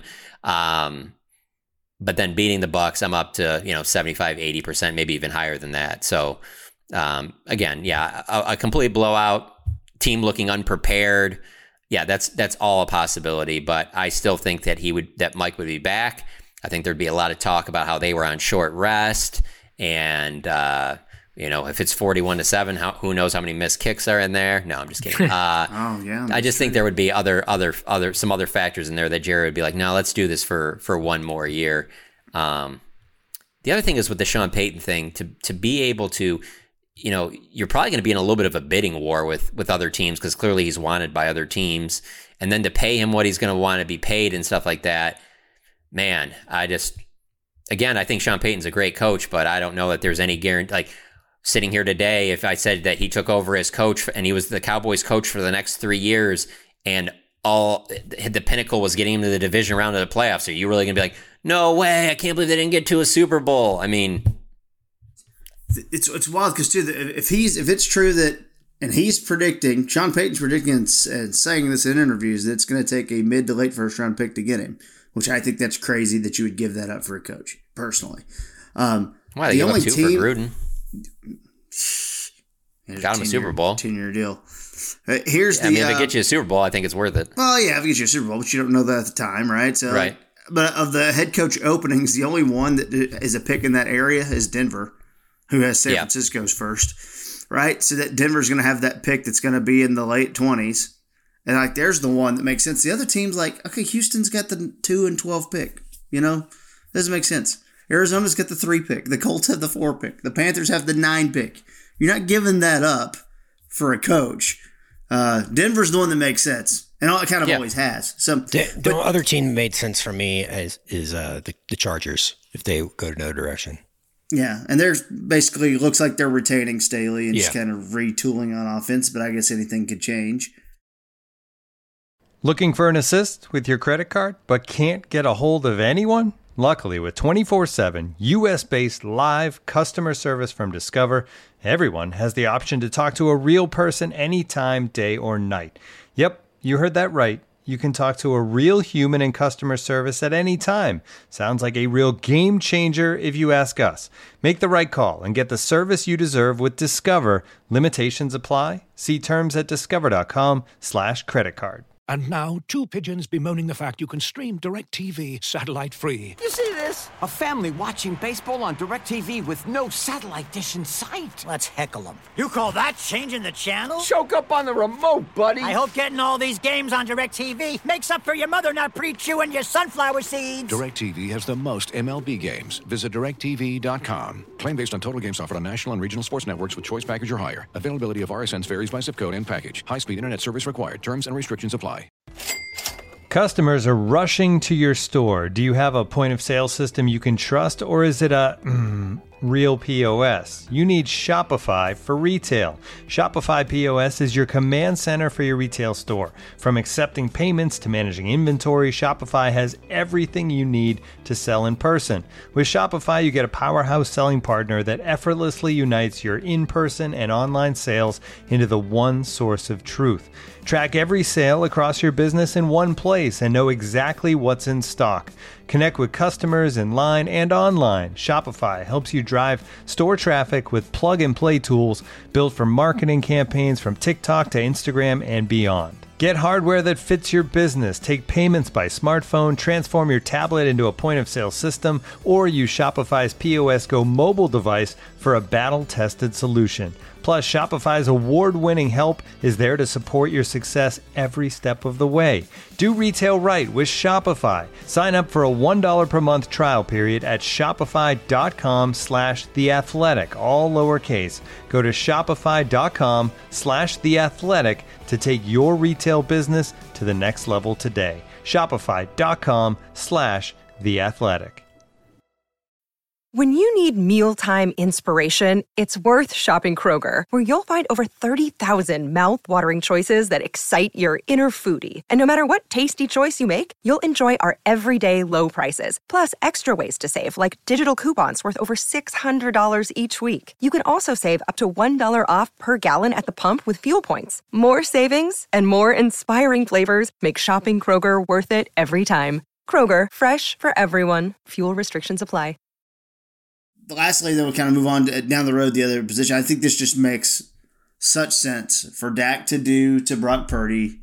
Um, but then beating the Bucs, I'm up to, you know, seventy-five, eighty percent, maybe even higher than that. So um, again, yeah, a, a complete blowout, team looking unprepared. Yeah, that's, that's all a possibility, but I still think that he would, that Mike would be back. I think there'd be a lot of talk about how they were on short rest. And, uh, you know, if it's forty-one to seven, how, who knows how many missed kicks are in there? No, I'm just kidding. Uh, oh, yeah. I just think there would be other, other, other, some other factors in there that Jerry would be like, no, let's do this for, for one more year. Um, the other thing is with the Sean Payton thing, to, to be able to, you know, you're probably going to be in a little bit of a bidding war with, with other teams because clearly he's wanted by other teams. And then to pay him what he's going to want to be paid and stuff like that, man, I just... Again, I think Sean Payton's a great coach, but I don't know that there's any guarantee. Like sitting here today, if I said that he took over as coach and he was the Cowboys coach for the next three years and all the pinnacle was getting him to the division round of the playoffs, are you really going to be like, no way, I can't believe they didn't get to a Super Bowl? I mean, it's it's wild because too, if he's if it's true that, and he's predicting, Sean Payton's predicting and, and saying this in interviews, that it's going to take a mid to late first round pick to get him. Which I think that's crazy that you would give that up for a coach, personally. Um, Why, they the give only up two team, for Gruden? Got him a Super Bowl. ten-year deal. Uh, here's Yeah, the. I mean, if uh, it gets you a Super Bowl, I think it's worth it. Well, yeah, if it gets you a Super Bowl, but you don't know that at the time, right? So, Right. Like, but of the head coach openings, the only one that is a pick in that area is Denver, who has San Yeah. Francisco's first, right? So that Denver's going to have that pick that's going to be in the late twenties. And, like, there's the one that makes sense. The other team's like, okay, Houston's got the two and twelve pick. You know? Doesn't make sense. Arizona's got the three pick. The Colts have the four pick. The Panthers have the nine pick. You're not giving that up for a coach. Uh, Denver's the one that makes sense. And all it kind of Yeah. always has. So The, the but- other team that made sense for me is, is uh, the, the Chargers, if they go to no direction. Yeah, and there's basically looks like they're retaining Staley and just Yeah. kind of retooling on offense, but I guess anything could change. Looking for an assist with your credit card, but can't get a hold of anyone? Luckily, with twenty-four seven U S-based live customer service from Discover, everyone has the option to talk to a real person anytime, day or night. Yep, you heard that right. You can talk to a real human in customer service at any time. Sounds like a real game changer if you ask us. Make the right call and get the service you deserve with Discover. Limitations apply. See terms at discover.com slash credit card. And now, two pigeons bemoaning the fact you can stream DirecTV satellite-free. You see this? A family watching baseball on DirecTV with no satellite dish in sight. Let's heckle them. You call that changing the channel? Choke up on the remote, buddy. I hope getting all these games on DirecTV makes up for your mother not pre-chewing your sunflower seeds. DirecTV has the most M L B games. Visit direct t v dot com. Claim based on total games offered on national and regional sports networks with choice package or higher. Availability of R S Ns varies by zip code and package. High-speed internet service required. Terms and restrictions apply. Customers are rushing to your store. Do you have a point of sale system you can trust, or is it a mm, real P O S? You need Shopify for retail. Shopify P O S is your command center for your retail store. From accepting payments to managing inventory, Shopify has everything you need to sell in person. With Shopify, you get a powerhouse selling partner that effortlessly unites your in-person and online sales into the one source of truth. Track every sale across your business in one place and know exactly what's in stock. Connect with customers in line and online. Shopify helps you drive store traffic with plug-and-play tools built for marketing campaigns from TikTok to Instagram and beyond. Get hardware that fits your business. Take payments by smartphone, transform your tablet into a point-of-sale system, or use Shopify's P O S Go mobile device for a battle-tested solution. Plus, Shopify's award-winning help is there to support your success every step of the way. Do retail right with Shopify. Sign up for a one dollar per month trial period at shopify.com slash theathletic, all lowercase. Go to shopify.com slash theathletic to take your retail business to the next level today. Shopify.com slash theathletic. When you need mealtime inspiration, it's worth shopping Kroger, where you'll find over thirty thousand mouth-watering choices that excite your inner foodie. And no matter what tasty choice you make, you'll enjoy our everyday low prices, plus extra ways to save, like digital coupons worth over six hundred dollars each week. You can also save up to one dollar off per gallon at the pump with fuel points. More savings and more inspiring flavors make shopping Kroger worth it every time. Kroger, fresh for everyone. Fuel restrictions apply. Lastly, then we'll kind of move on to, down the road, the other position. I think this just makes such sense for Dak to do to Brock Purdy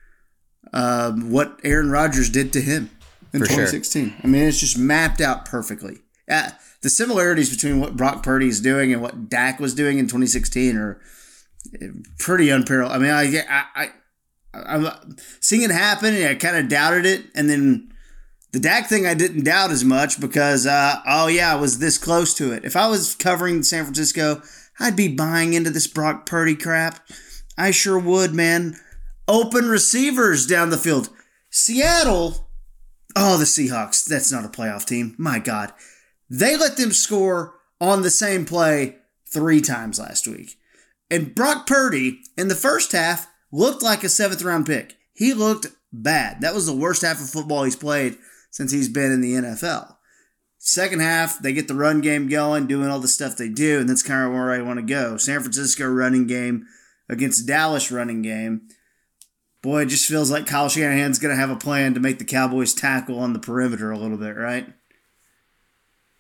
um, what Aaron Rodgers did to him in For twenty sixteen. Sure. I mean, it's just mapped out perfectly. Uh, the similarities between what Brock Purdy is doing and what Dak was doing in twenty sixteen are pretty unparalleled. I mean, I, I, I, I'm seeing it happen, and I kind of doubted it, and then the Dak thing I didn't doubt as much because, uh, oh yeah, I was this close to it. If I was covering San Francisco, I'd be buying into this Brock Purdy crap. I sure would, man. Open receivers down the field. Seattle, oh, the Seahawks, that's not a playoff team. My God. They let them score on the same play three times last week. And Brock Purdy, in the first half, looked like a seventh round pick. He looked bad. That was the worst half of football he's played since he's been in the N F L. Second half, they get the run game going, doing all the stuff they do, and that's kind of where I want to go. San Francisco running game against Dallas running game. Boy, it just feels like Kyle Shanahan's going to have a plan to make the Cowboys tackle on the perimeter a little bit, right?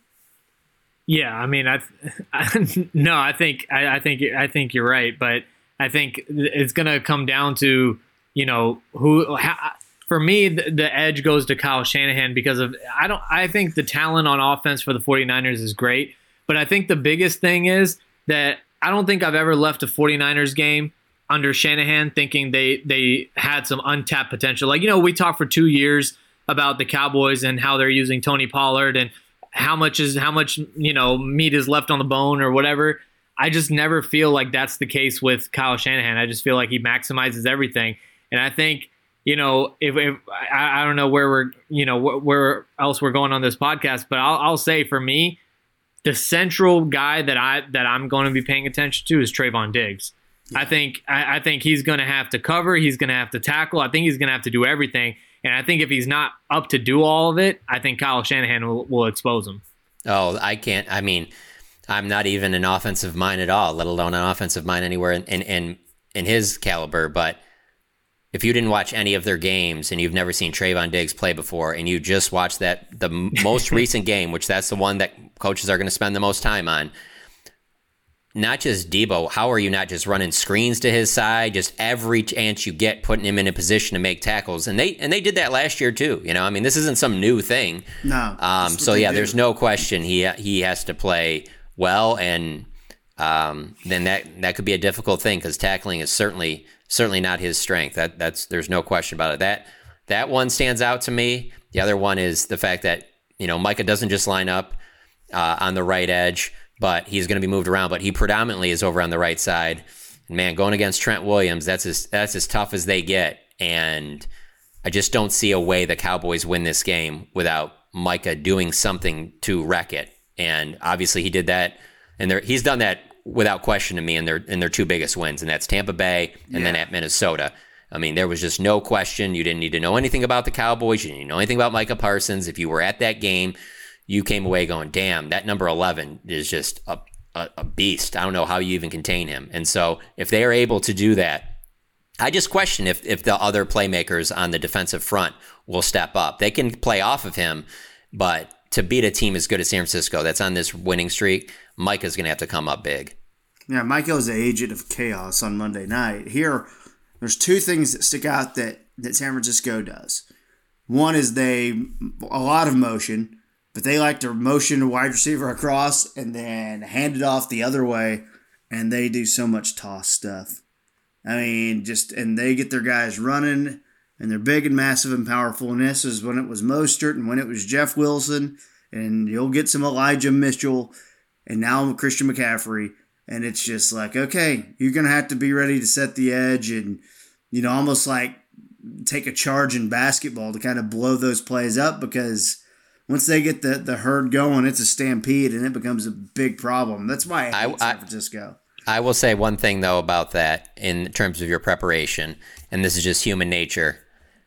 Yeah, I mean, I, I no, I think I, I think I think you're right, but I think it's going to come down to, you know, who. How, for me, the, the edge goes to Kyle Shanahan because of I don't. I think the talent on offense for the 49ers is great, but I think the biggest thing is that I don't think I've ever left a 49ers game under Shanahan thinking they they had some untapped potential. Like, you know, we talked for two years about the Cowboys and how they're using Tony Pollard and how much is how much, you know, meat is left on the bone or whatever. I just never feel like that's the case with Kyle Shanahan. I just feel like he maximizes everything. And I think, you know, if, if I, I don't know where we're, you know, wh- where else we're going on this podcast, but I'll, I'll say for me, the central guy that I that I'm going to be paying attention to is Trayvon Diggs. Yeah. I think I, I think he's going to have to cover. He's going to have to tackle. I think he's going to have to do everything. And I think if he's not up to do all of it, I think Kyle Shanahan will, will expose him. Oh, I can't. I mean, I'm not even an offensive mind at all, let alone an offensive mind anywhere in, in, in, in his caliber. But if you didn't watch any of their games and you've never seen Trayvon Diggs play before and you just watched that the most recent game, which that's the one that coaches are going to spend the most time on, not just Debo, how are you not just running screens to his side, just every chance you get, putting him in a position to make tackles? And they and they did that last year too. You know, I mean, this isn't some new thing. No. Um, so yeah, do. There's no question he he has to play well, and um, then that that could be a difficult thing because tackling is certainly certainly not his strength. That that's there's no question about it. That that one stands out to me. The other one is the fact that, you know, Micah doesn't just line up uh, on the right edge, but he's going to be moved around. But he predominantly is over on the right side. And man, going against Trent Williams, that's as that's as tough as they get. And I just don't see a way the Cowboys win this game without Micah doing something to wreck it. And obviously he did that, and he's done that without question to me in their in their two biggest wins, and that's Tampa Bay and yeah. then at Minnesota. I mean, there was just no question. You didn't need to know anything about the Cowboys. You didn't need to know anything about Micah Parsons. If you were at that game, you came away going, damn, that number eleven is just a, a, a beast. I don't know how you even contain him. And so if they are able to do that, I just question if, if the other playmakers on the defensive front will step up. They can play off of him, but to beat a team as good as San Francisco that's on this winning streak, Micah's going to have to come up big. Yeah, Micah's the agent of chaos on Monday night. Here, there's two things that stick out that, that San Francisco does. One is they, a lot of motion, but they like to motion a wide receiver across and then hand it off the other way, and they do so much toss stuff. I mean, just, and they get their guys running, and they're big and massive and powerful, and this is when it was Mostert and when it was Jeff Wilson, and you'll get some Elijah Mitchell, and now Christian McCaffrey, and it's just like, okay, you're going to have to be ready to set the edge and, you know, almost like take a charge in basketball to kind of blow those plays up, because once they get the, the herd going, it's a stampede, and it becomes a big problem. That's why I hate I, San Francisco. I, I will say one thing, though, about that in terms of your preparation, and this is just human nature,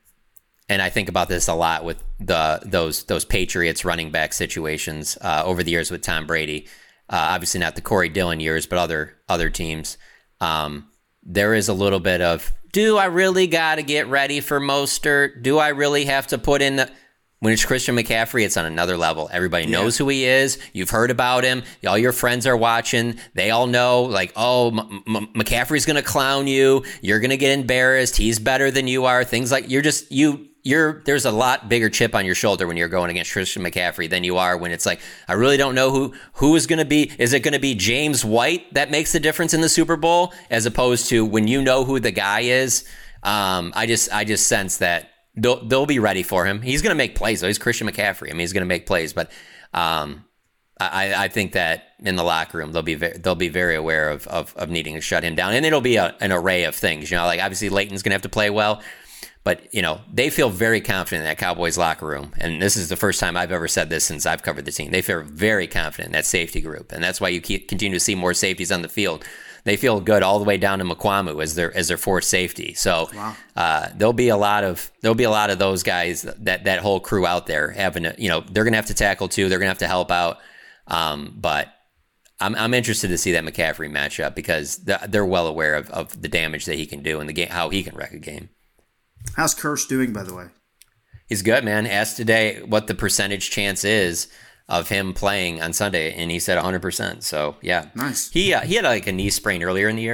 and I think about this a lot with the those those Patriots running back situations uh, over the years with Tom Brady. Uh, obviously not the Corey Dillon years, but other other teams. Um, there is a little bit of, do I really got to get ready for Mostert? Do I really have to put in the... When it's Christian McCaffrey, it's on another level. Everybody yeah. knows who he is. You've heard about him. All your friends are watching. They all know, like, oh, M- M- McCaffrey's going to clown you. You're going to get embarrassed. He's better than you are. Things like, you're just, you, you're, there's a lot bigger chip on your shoulder when you're going against Christian McCaffrey than you are when it's like, I really don't know who, who is going to be. Is it going to be James White that makes the difference in the Super Bowl, as opposed to when you know who the guy is? Um, I just, I just sense that They'll, they'll be ready for him. He's going to make plays, though. He's Christian McCaffrey. I mean, he's going to make plays. But um, I, I think that in the locker room, they'll be very, they'll be very aware of, of, of needing to shut him down. And it'll be a, an array of things. You know, like obviously Leighton's going to have to play well. But, you know, they feel very confident in that Cowboys locker room. And this is the first time I've ever said this since I've covered the team. They feel very confident in that safety group. And that's why you keep, continue to see more safeties on the field. They feel good all the way down to Mukwamu as their as their fourth safety. So wow. uh, there'll be a lot of there'll be a lot of those guys, that that whole crew out there having to, you know, they're gonna have to tackle too. They're gonna have to help out. Um, but I'm I'm interested to see that McCaffrey matchup, because they're well aware of, of the damage that he can do and the game, how he can wreck a game. How's Kirsch doing, by the way? He's good, man. Asked today what the percentage chance is of him playing on Sunday, and he said one hundred percent. So, yeah. Nice. He uh, he had like a knee sprain earlier in the year,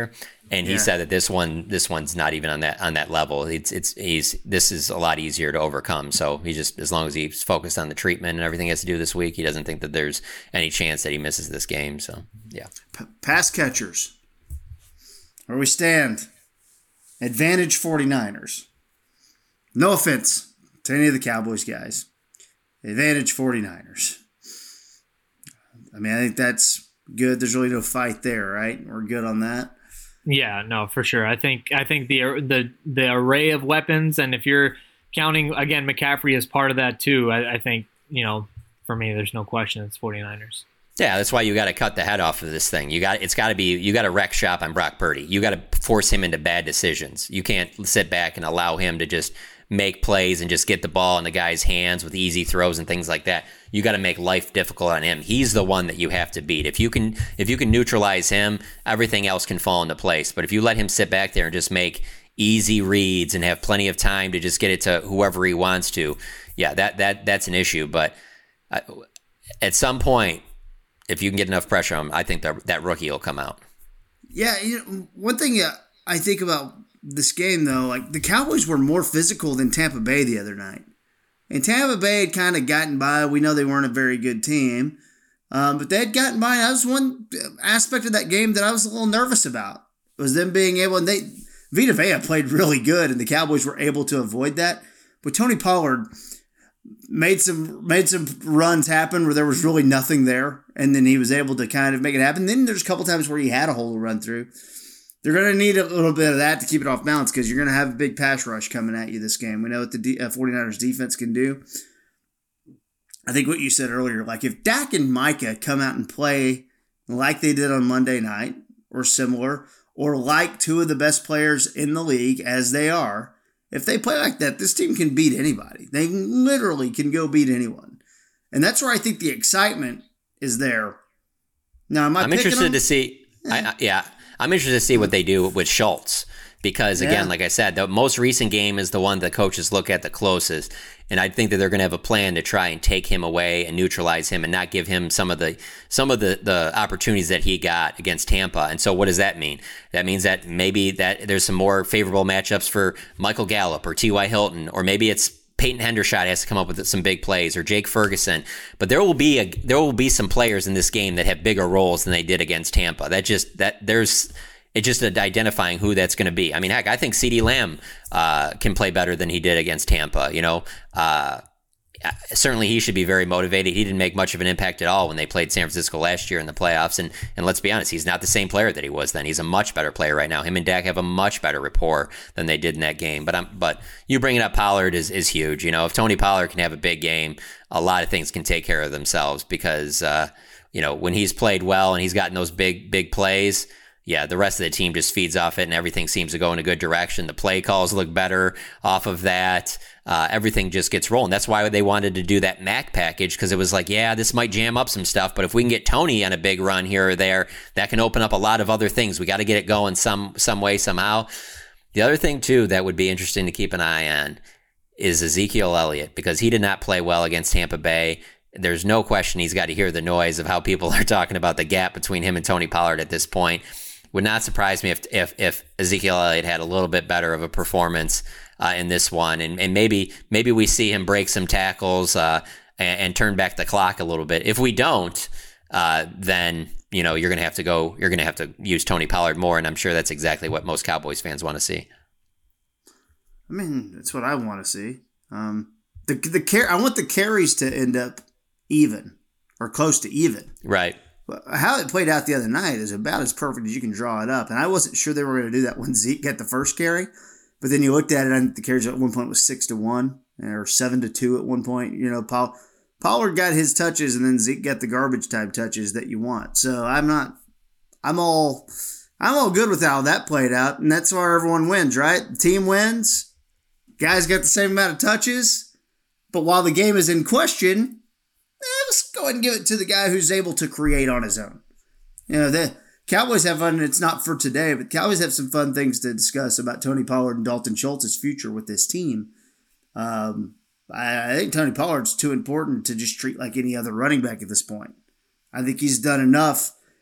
And he Yeah. said that this one, this one's not even on that on that level. It's it's he's this is a lot easier to overcome. So he just, as long as he's focused on the treatment and everything he has to do this week, he doesn't think that there's any chance that he misses this game. So yeah. P- pass catchers. Where we stand. Advantage 49ers. No offense to any of the Cowboys guys. Advantage 49ers. I mean, I think that's good. There's really no fight there, right? We're good on that. Yeah, no, for sure. I think I think the the the array of weapons, and if you're counting again McCaffrey as part of that too, I, I think, you know, for me, there's no question it's 49ers. Yeah, that's why you got to cut the head off of this thing. You got it's got to be you got to wreck shop on Brock Purdy. You got to force him into bad decisions. You can't sit back and allow him to just make plays and just get the ball in the guy's hands with easy throws and things like that. You got to make life difficult on him. He's the one that you have to beat. If you can if you can neutralize him, everything else can fall into place. But if you let him sit back there and just make easy reads and have plenty of time to just get it to whoever he wants to, yeah, that that that's an issue. But uh, at some point, if you can get enough pressure on him, I think that that rookie will come out. Yeah, you know, one thing I think about this game, though, like the Cowboys were more physical than Tampa Bay the other night. And Tampa Bay had kind of gotten by. We know they weren't a very good team, um, but they had gotten by. That was one aspect of that game that I was a little nervous about, was them being able, and they, Vita Vea played really good, and the Cowboys were able to avoid that. But Tony Pollard made some made some runs happen where there was really nothing there, and then he was able to kind of make it happen. Then there's a couple times where he had a hole to run through. They're going to need a little bit of that to keep it off balance, because you're going to have a big pass rush coming at you this game. We know what the D- uh, 49ers defense can do. I think what you said earlier, like if Dak and Micah come out and play like they did on Monday night or similar, or like two of the best players in the league as they are, if they play like that, this team can beat anybody. They literally can go beat anyone. And that's where I think the excitement is there. Now, am I I'm picking interested them? to see. I, I, yeah, I'm interested to see what they do with Schultz, because again, Yeah. like I said, the most recent game is the one the coaches look at the closest, and I think that they're going to have a plan to try and take him away and neutralize him and not give him some of the some of the, the opportunities that he got against Tampa. And so, what does that mean? That means that maybe that there's some more favorable matchups for Michael Gallup or T Y. Hilton, or maybe it's Peyton Hendershot has to come up with some big plays, or Jake Ferguson. But there will be a there will be some players in this game that have bigger roles than they did against Tampa. That just that there's it's just identifying who that's going to be. I mean, heck, I think CeeDee Lamb uh, can play better than he did against Tampa. You know, uh, certainly he should be very motivated. He didn't make much of an impact at all when they played San Francisco last year in the playoffs. And and let's be honest, he's not the same player that he was then. He's a much better player right now. Him and Dak have a much better rapport than they did in that game. But I'm but you bringing up Pollard is is huge. You know, if Tony Pollard can have a big game, a lot of things can take care of themselves, because uh, you know, when he's played well and he's gotten those big big plays, yeah, the rest of the team just feeds off it, and everything seems to go in a good direction. The play calls look better off of that. Uh, everything just gets rolling. That's why they wanted to do that Mac package, because it was like, yeah, this might jam up some stuff, but if we can get Tony on a big run here or there, that can open up a lot of other things. We got to get it going some some way, somehow. The other thing, too, that would be interesting to keep an eye on is Ezekiel Elliott, because he did not play well against Tampa Bay. There's no question he's got to hear the noise of how people are talking about the gap between him and Tony Pollard at this point. Would not surprise me if if, if Ezekiel Elliott had a little bit better of a performance uh, in this one, and and maybe maybe we see him break some tackles uh, and, and turn back the clock a little bit. If we don't, uh, then you know you're gonna have to go. You're gonna have to use Tony Pollard more, and I'm sure that's exactly what most Cowboys fans want to see. I mean, that's what I want to see. Um, the the car- I want the carries to end up even or close to even. Right. How it played out the other night is about as perfect as you can draw it up. And I wasn't sure they were going to do that when Zeke got the first carry. But then you looked at it, and the carries at one point was six to one or seven to two at one point. You know, Paul, Pollard got his touches, and then Zeke got the garbage type touches that you want. So I'm not, I'm all, I'm all good with how that played out. And that's why everyone wins, right? The team wins. Guys got the same amount of touches. But while the game is in question, Eh, let's go ahead and give it to the guy who's able to create on his own. You know, the Cowboys have fun, and it's not for today, but Cowboys have some fun things to discuss about Tony Pollard and Dalton Schultz's future with this team. Um, I, I think Tony Pollard's too important to just treat like any other running back at this point. I think he's done enough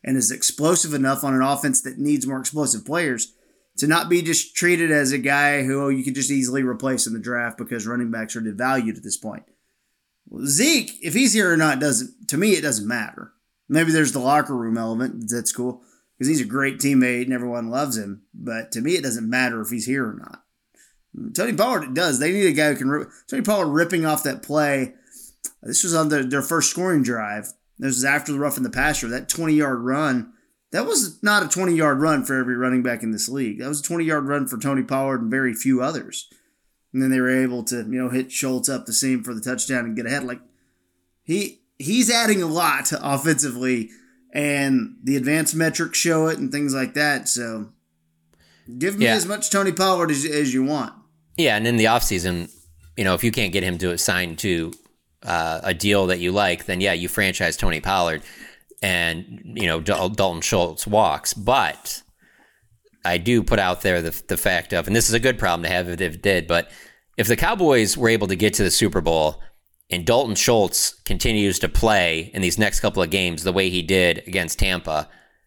and is explosive enough on an offense that needs more explosive players to not be just treated as a guy who oh, you could just easily replace in the draft because running backs are devalued at this point. Well, Zeke, if he's here or not, doesn't to me, it doesn't matter. Maybe there's the locker room element. That's cool because he's a great teammate and everyone loves him. But to me, it doesn't matter if he's here or not. Tony Pollard, it does. They need a guy who can rip. Tony Pollard ripping off that play. This was on the, their first scoring drive. This was after the rough in the pasture. That twenty-yard run. That was not a twenty-yard run for every running back in this league. That was a twenty-yard run for Tony Pollard and very few others. And then they were able to, you know, hit Schultz up the seam for the touchdown and get ahead. Like he he's adding a lot offensively, and the advanced metrics show it and things like that. So give me yeah. as much Tony Pollard as, as you want. Yeah, and in the offseason, you know, if you can't get him to sign to uh, a deal that you like, then yeah, you franchise Tony Pollard. And, you know, Dalton Schultz walks. But I do put out there the the fact of, and this is a good problem to have if it did, but if the Cowboys were able to get to the Super Bowl and Dalton Schultz continues to play in these next couple of games the way he did against Tampa,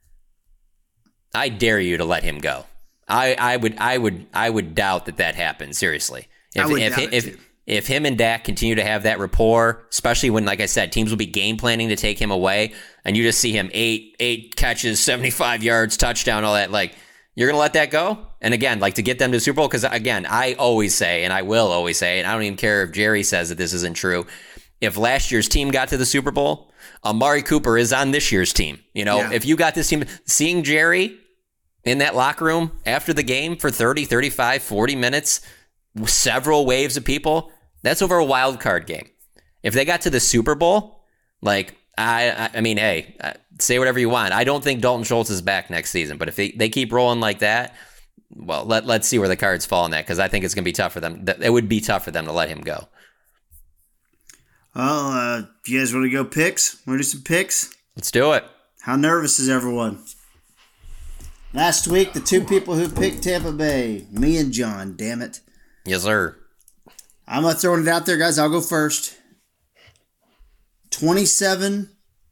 I dare you to let him go. I, I would I would I would doubt that that happens, seriously. If, I would if, doubt if, it if, too. If him and Dak continue to have that rapport, especially when, like I said, teams will be game planning to take him away, and you just see him eight eight catches, seventy-five yards, touchdown, all that, like, you're going to let that go? And again, like, to get them to the Super Bowl, because, again, I always say, and I will always say, and I don't even care if Jerry says that this isn't true, if last year's team got to the Super Bowl, Amari Cooper is on this year's team. You know, yeah. If you got this team, seeing Jerry in that locker room after the game for thirty, thirty-five, forty minutes, several waves of people, that's over a wild card game. If they got to the Super Bowl, like, I I mean, hey, say whatever you want. I don't think Dalton Schultz is back next season, but if they, they keep rolling like that, well, let, let's see where the cards fall on that, because I think it's going to be tough for them. It would be tough for them to let him go. Well, uh, if you guys want to go picks, want to do some picks? Let's do it. How nervous is everyone? Last week, the two people who picked Tampa Bay, me and John, damn it. Yes, sir. I'm going to throw it out there, guys. I'll go first. twenty-seven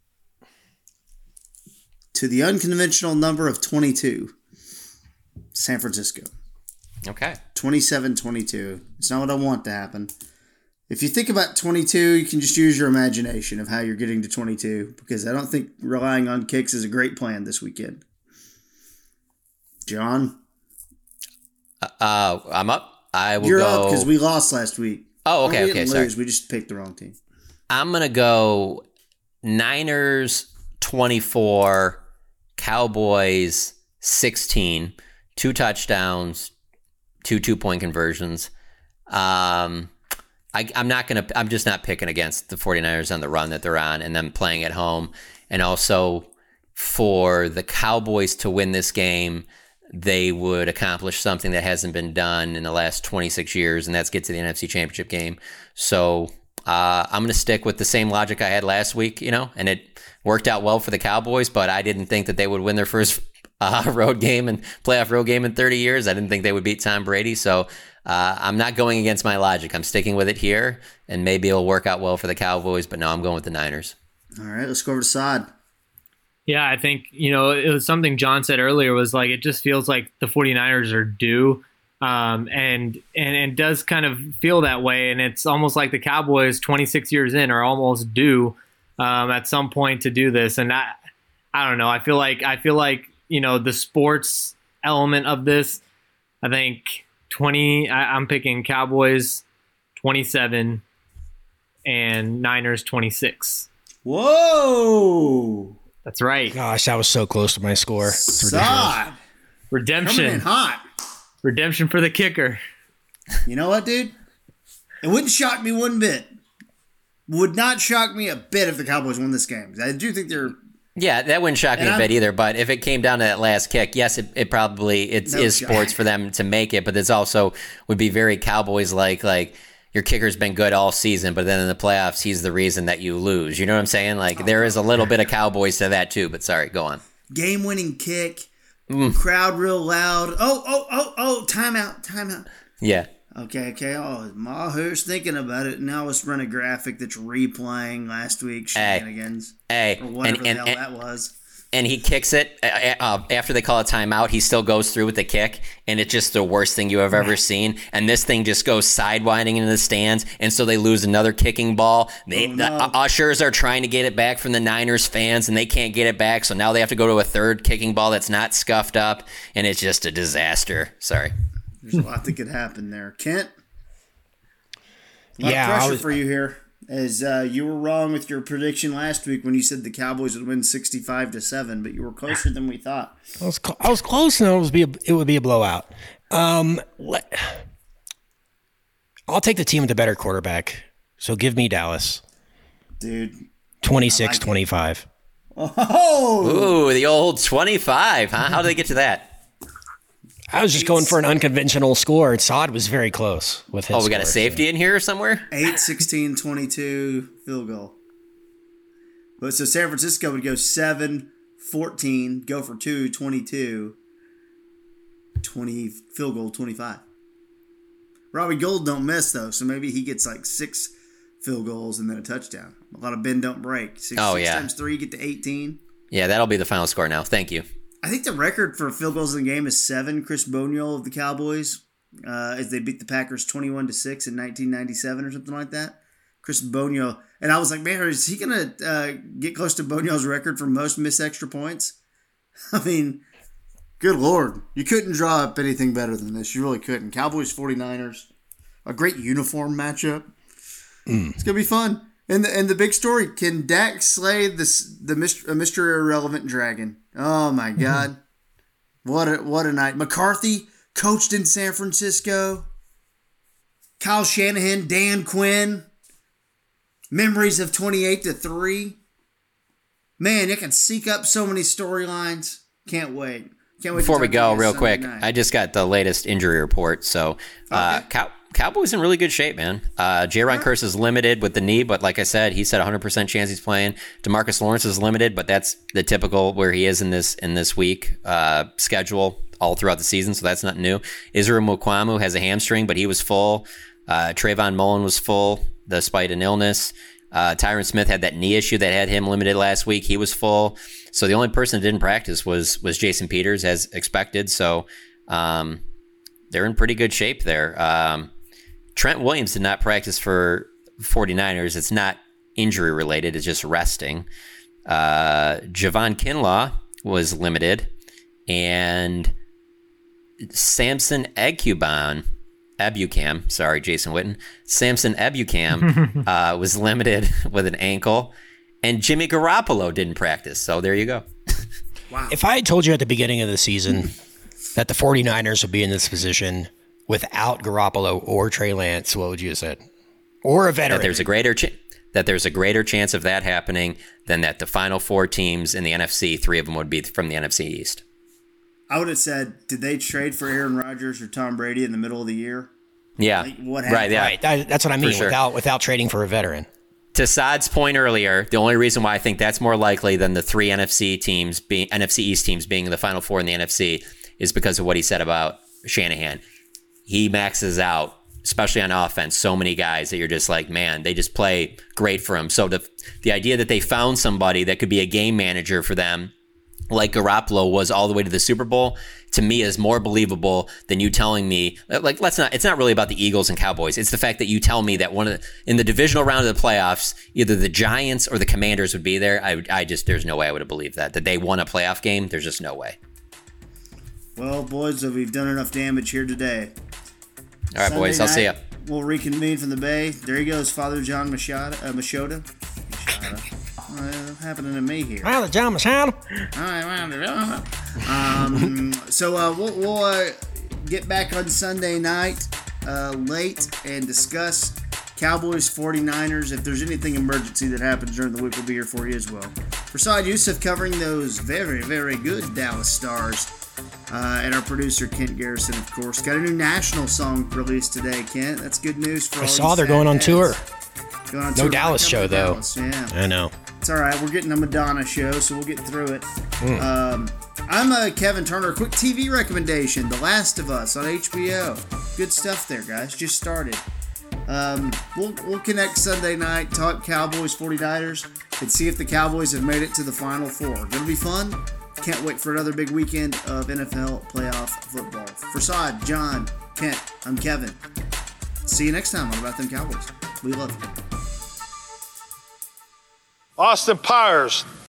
to the unconventional number of twenty-two. San Francisco. Okay. twenty-seven twenty-two. It's not what I want to happen. If you think about twenty-two, you can just use your imagination of how you're getting to twenty-two, because I don't think relying on kicks is a great plan this weekend. John? Uh, I'm up. I will You're go. up because we lost last week. Oh, okay, we okay, didn't sorry. lose. We just picked the wrong team. I'm going to go Niners twenty-four, Cowboys sixteen, two touchdowns, two two-point conversions. Um, I, I'm not going to, I'm just not picking against the 49ers on the run that they're on and them playing at home. And also for the Cowboys to win this game, they would accomplish something that hasn't been done in the last twenty-six years, and that's get to the N F C Championship game. So uh, I'm going to stick with the same logic I had last week, you know, and it worked out well for the Cowboys, but I didn't think that they would win their first uh, road game and playoff road game in thirty years. I didn't think they would beat Tom Brady. So uh, I'm not going against my logic. I'm sticking with it here, and maybe it'll work out well for the Cowboys, but no, I'm going with the Niners. All right, let's go over to Saad. Yeah, I think, you know, it was something John said earlier was like, it just feels like the 49ers are due. Um, and, and, and does kind of feel that way. And it's almost like the Cowboys twenty-six years in are almost due um, at some point to do this. And I, I don't know. I feel like, I feel like, you know, the sports element of this, I think twenty, I, I'm picking Cowboys twenty-seven and Niners twenty-six. Whoa. That's right. Gosh, that was so close to my score. It's Saad. Redemption. Coming in hot. Redemption for the kicker. You know what, dude? It wouldn't shock me one bit. Would not shock me a bit if the Cowboys won this game. I do think they're... Yeah, that wouldn't shock me And a bit I'm- either, but if it came down to that last kick, yes, it, it probably it No is shot. sports for them to make it, but it's also would be very Cowboys-like, like, your kicker's been good all season, but then in the playoffs, he's the reason that you lose. You know what I'm saying? Like, Oh, there is a little bit of Cowboys to that too, but sorry, go on. Game-winning kick. Mm. Crowd real loud. Oh, oh, oh, oh, timeout, timeout. Yeah. Okay, okay. Oh, Maher's thinking about it. Now let's run a graphic that's replaying last week's Hey. shenanigans. Hey, Or whatever and- the and- hell that was. and he kicks it uh, after they call a timeout. He still goes through with the kick, and it's just the worst thing you have ever seen. And this thing just goes sidewinding into the stands, and so they lose another kicking ball. They, oh, no. The ushers are trying to get it back from the Niners fans, and they can't get it back. So now they have to go to a third kicking ball that's not scuffed up, and it's just a disaster. Sorry. There's a lot that could happen there. Kent? A lot yeah, of pressure was, for you here. As uh, you were wrong with your prediction last week when you said the Cowboys would win sixty-five to seven, but you were closer than we thought. I was cl- I was close, and it was be a, it would be a blowout. Um, let, I'll take the team with the better quarterback. So give me Dallas, dude. twenty-six twenty-five. Oh, ooh, the old twenty-five, huh? How did they get to that? I was just going for an unconventional score. Saad was very close with his Oh, we got score, a safety so. in here somewhere? eight, sixteen, twenty-two field goal. But so San Francisco would go seven, fourteen, go for two, twenty-two, twenty, field goal, twenty-five. Robbie Gould don't miss, though, so maybe he gets like six field goals and then a touchdown. A lot of bend don't break. Six, oh, six yeah. times three, you get to eighteen. Yeah, that'll be the final score now. Thank you. I think the record for field goals in the game is seven. Chris Boniol of the Cowboys, uh, as they beat the Packers twenty-one to six in nineteen ninety-seven or something like that. Chris Boniol. And I was like, man, is he going to uh, get close to Boniol's record for most missed extra points? I mean, good Lord. You couldn't draw up anything better than this. You really couldn't. Cowboys forty-niners. A great uniform matchup. Mm. It's going to be fun. And the, and the big story, can Dak slay this, the Mister Mister Irrelevant Dragon? Oh, my God. Mm-hmm. What a, what a night. McCarthy coached in San Francisco. Kyle Shanahan, Dan Quinn. Memories of twenty-eight to three. Man, it can seek up so many storylines. Can't wait. Can't wait. Before to we go, real Sunday quick, night. I just got the latest injury report. So, uh, okay. Cow- Cowboys in really good shape, man. Uh, J-Ron Curse is limited with the knee, but like I said, he said one hundred percent chance he's playing. DeMarcus Lawrence is limited, but that's the typical where he is in this in this week uh, schedule all throughout the season, so that's not new. Israel Mukuamu has a hamstring, but he was full. Uh, Trayvon Mullen was full despite an illness. Uh, Tyron Smith had that knee issue that had him limited last week. He was full. So the only person that didn't practice was was Jason Peters, as expected. So um, they're in pretty good shape there. Um, Trent Williams did not practice for forty-niners. It's not injury related. It's just resting. Uh, Javon Kinlaw was limited. And Samson Ebukam, Ebukam, sorry, Jason Witten. Samson Ebukam uh, was limited with an ankle. And Jimmy Garoppolo didn't practice. So there you go. Wow. If I had told you at the beginning of the season that the forty-niners would be in this position without Garoppolo or Trey Lance, what would you have said? Or a veteran? That there's a greater ch- that there's a greater chance of that happening than that the final four teams in the N F C, three of them would be from the N F C East. I would have said, did they trade for Aaron Rodgers or Tom Brady in the middle of the year? Yeah. Like, what happened? Right, yeah. Right, that, that's what I mean, sure. without without trading for a veteran. To Saad's point earlier, the only reason why I think that's more likely than the three N F C teams being N F C East teams being the final four in the N F C is because of what he said about Shanahan. He maxes out, especially on offense, so many guys that you're just like, man, they just play great for him. So the the idea that they found somebody that could be a game manager for them, like Garoppolo was all the way to the Super Bowl, to me is more believable than you telling me, like, let's not, it's not really about the Eagles and Cowboys. It's the fact that you tell me that one of the, in the divisional round of the playoffs, either the Giants or the Commanders would be there. I, I just, there's no way I would have believed that, that they won a playoff game. There's just no way. Well, boys, we've done enough damage here today. All right, Sunday boys, I'll see night, ya. We'll reconvene from the Bay. There he goes, Father John Machado. Uh, Machota. Machado. What's happening to me here? Father John Machado. Um, so uh, we'll, we'll uh, get back on Sunday night uh, late and discuss Cowboys forty-niners. If there's anything emergency that happens during the week, we'll be here for you as well. For Saad Youssef covering those very, very good Dallas Stars. Uh, and our producer, Kent Garrison, of course. Got a new national song released today, Kent. That's good news for all I these saw they're going on fat tour. ads. Going on No tour. Dallas show, though. Dallas, yeah. I know. It's all right. We're getting a Madonna show, so we'll get through it. Mm. Um, I'm a Kevin Turner. Quick T V recommendation: The Last of Us on H B O. Good stuff there, guys. Just started. Um, we'll we'll connect Sunday night. Talk Cowboys, forty-niners. and see if the Cowboys have made it to the Final Four. Gonna be fun. Can't wait for another big weekend of N F L playoff football. For Saad, John, Kent, I'm Kevin. See you next time on About Them Cowboys. We love you. Austin Powers.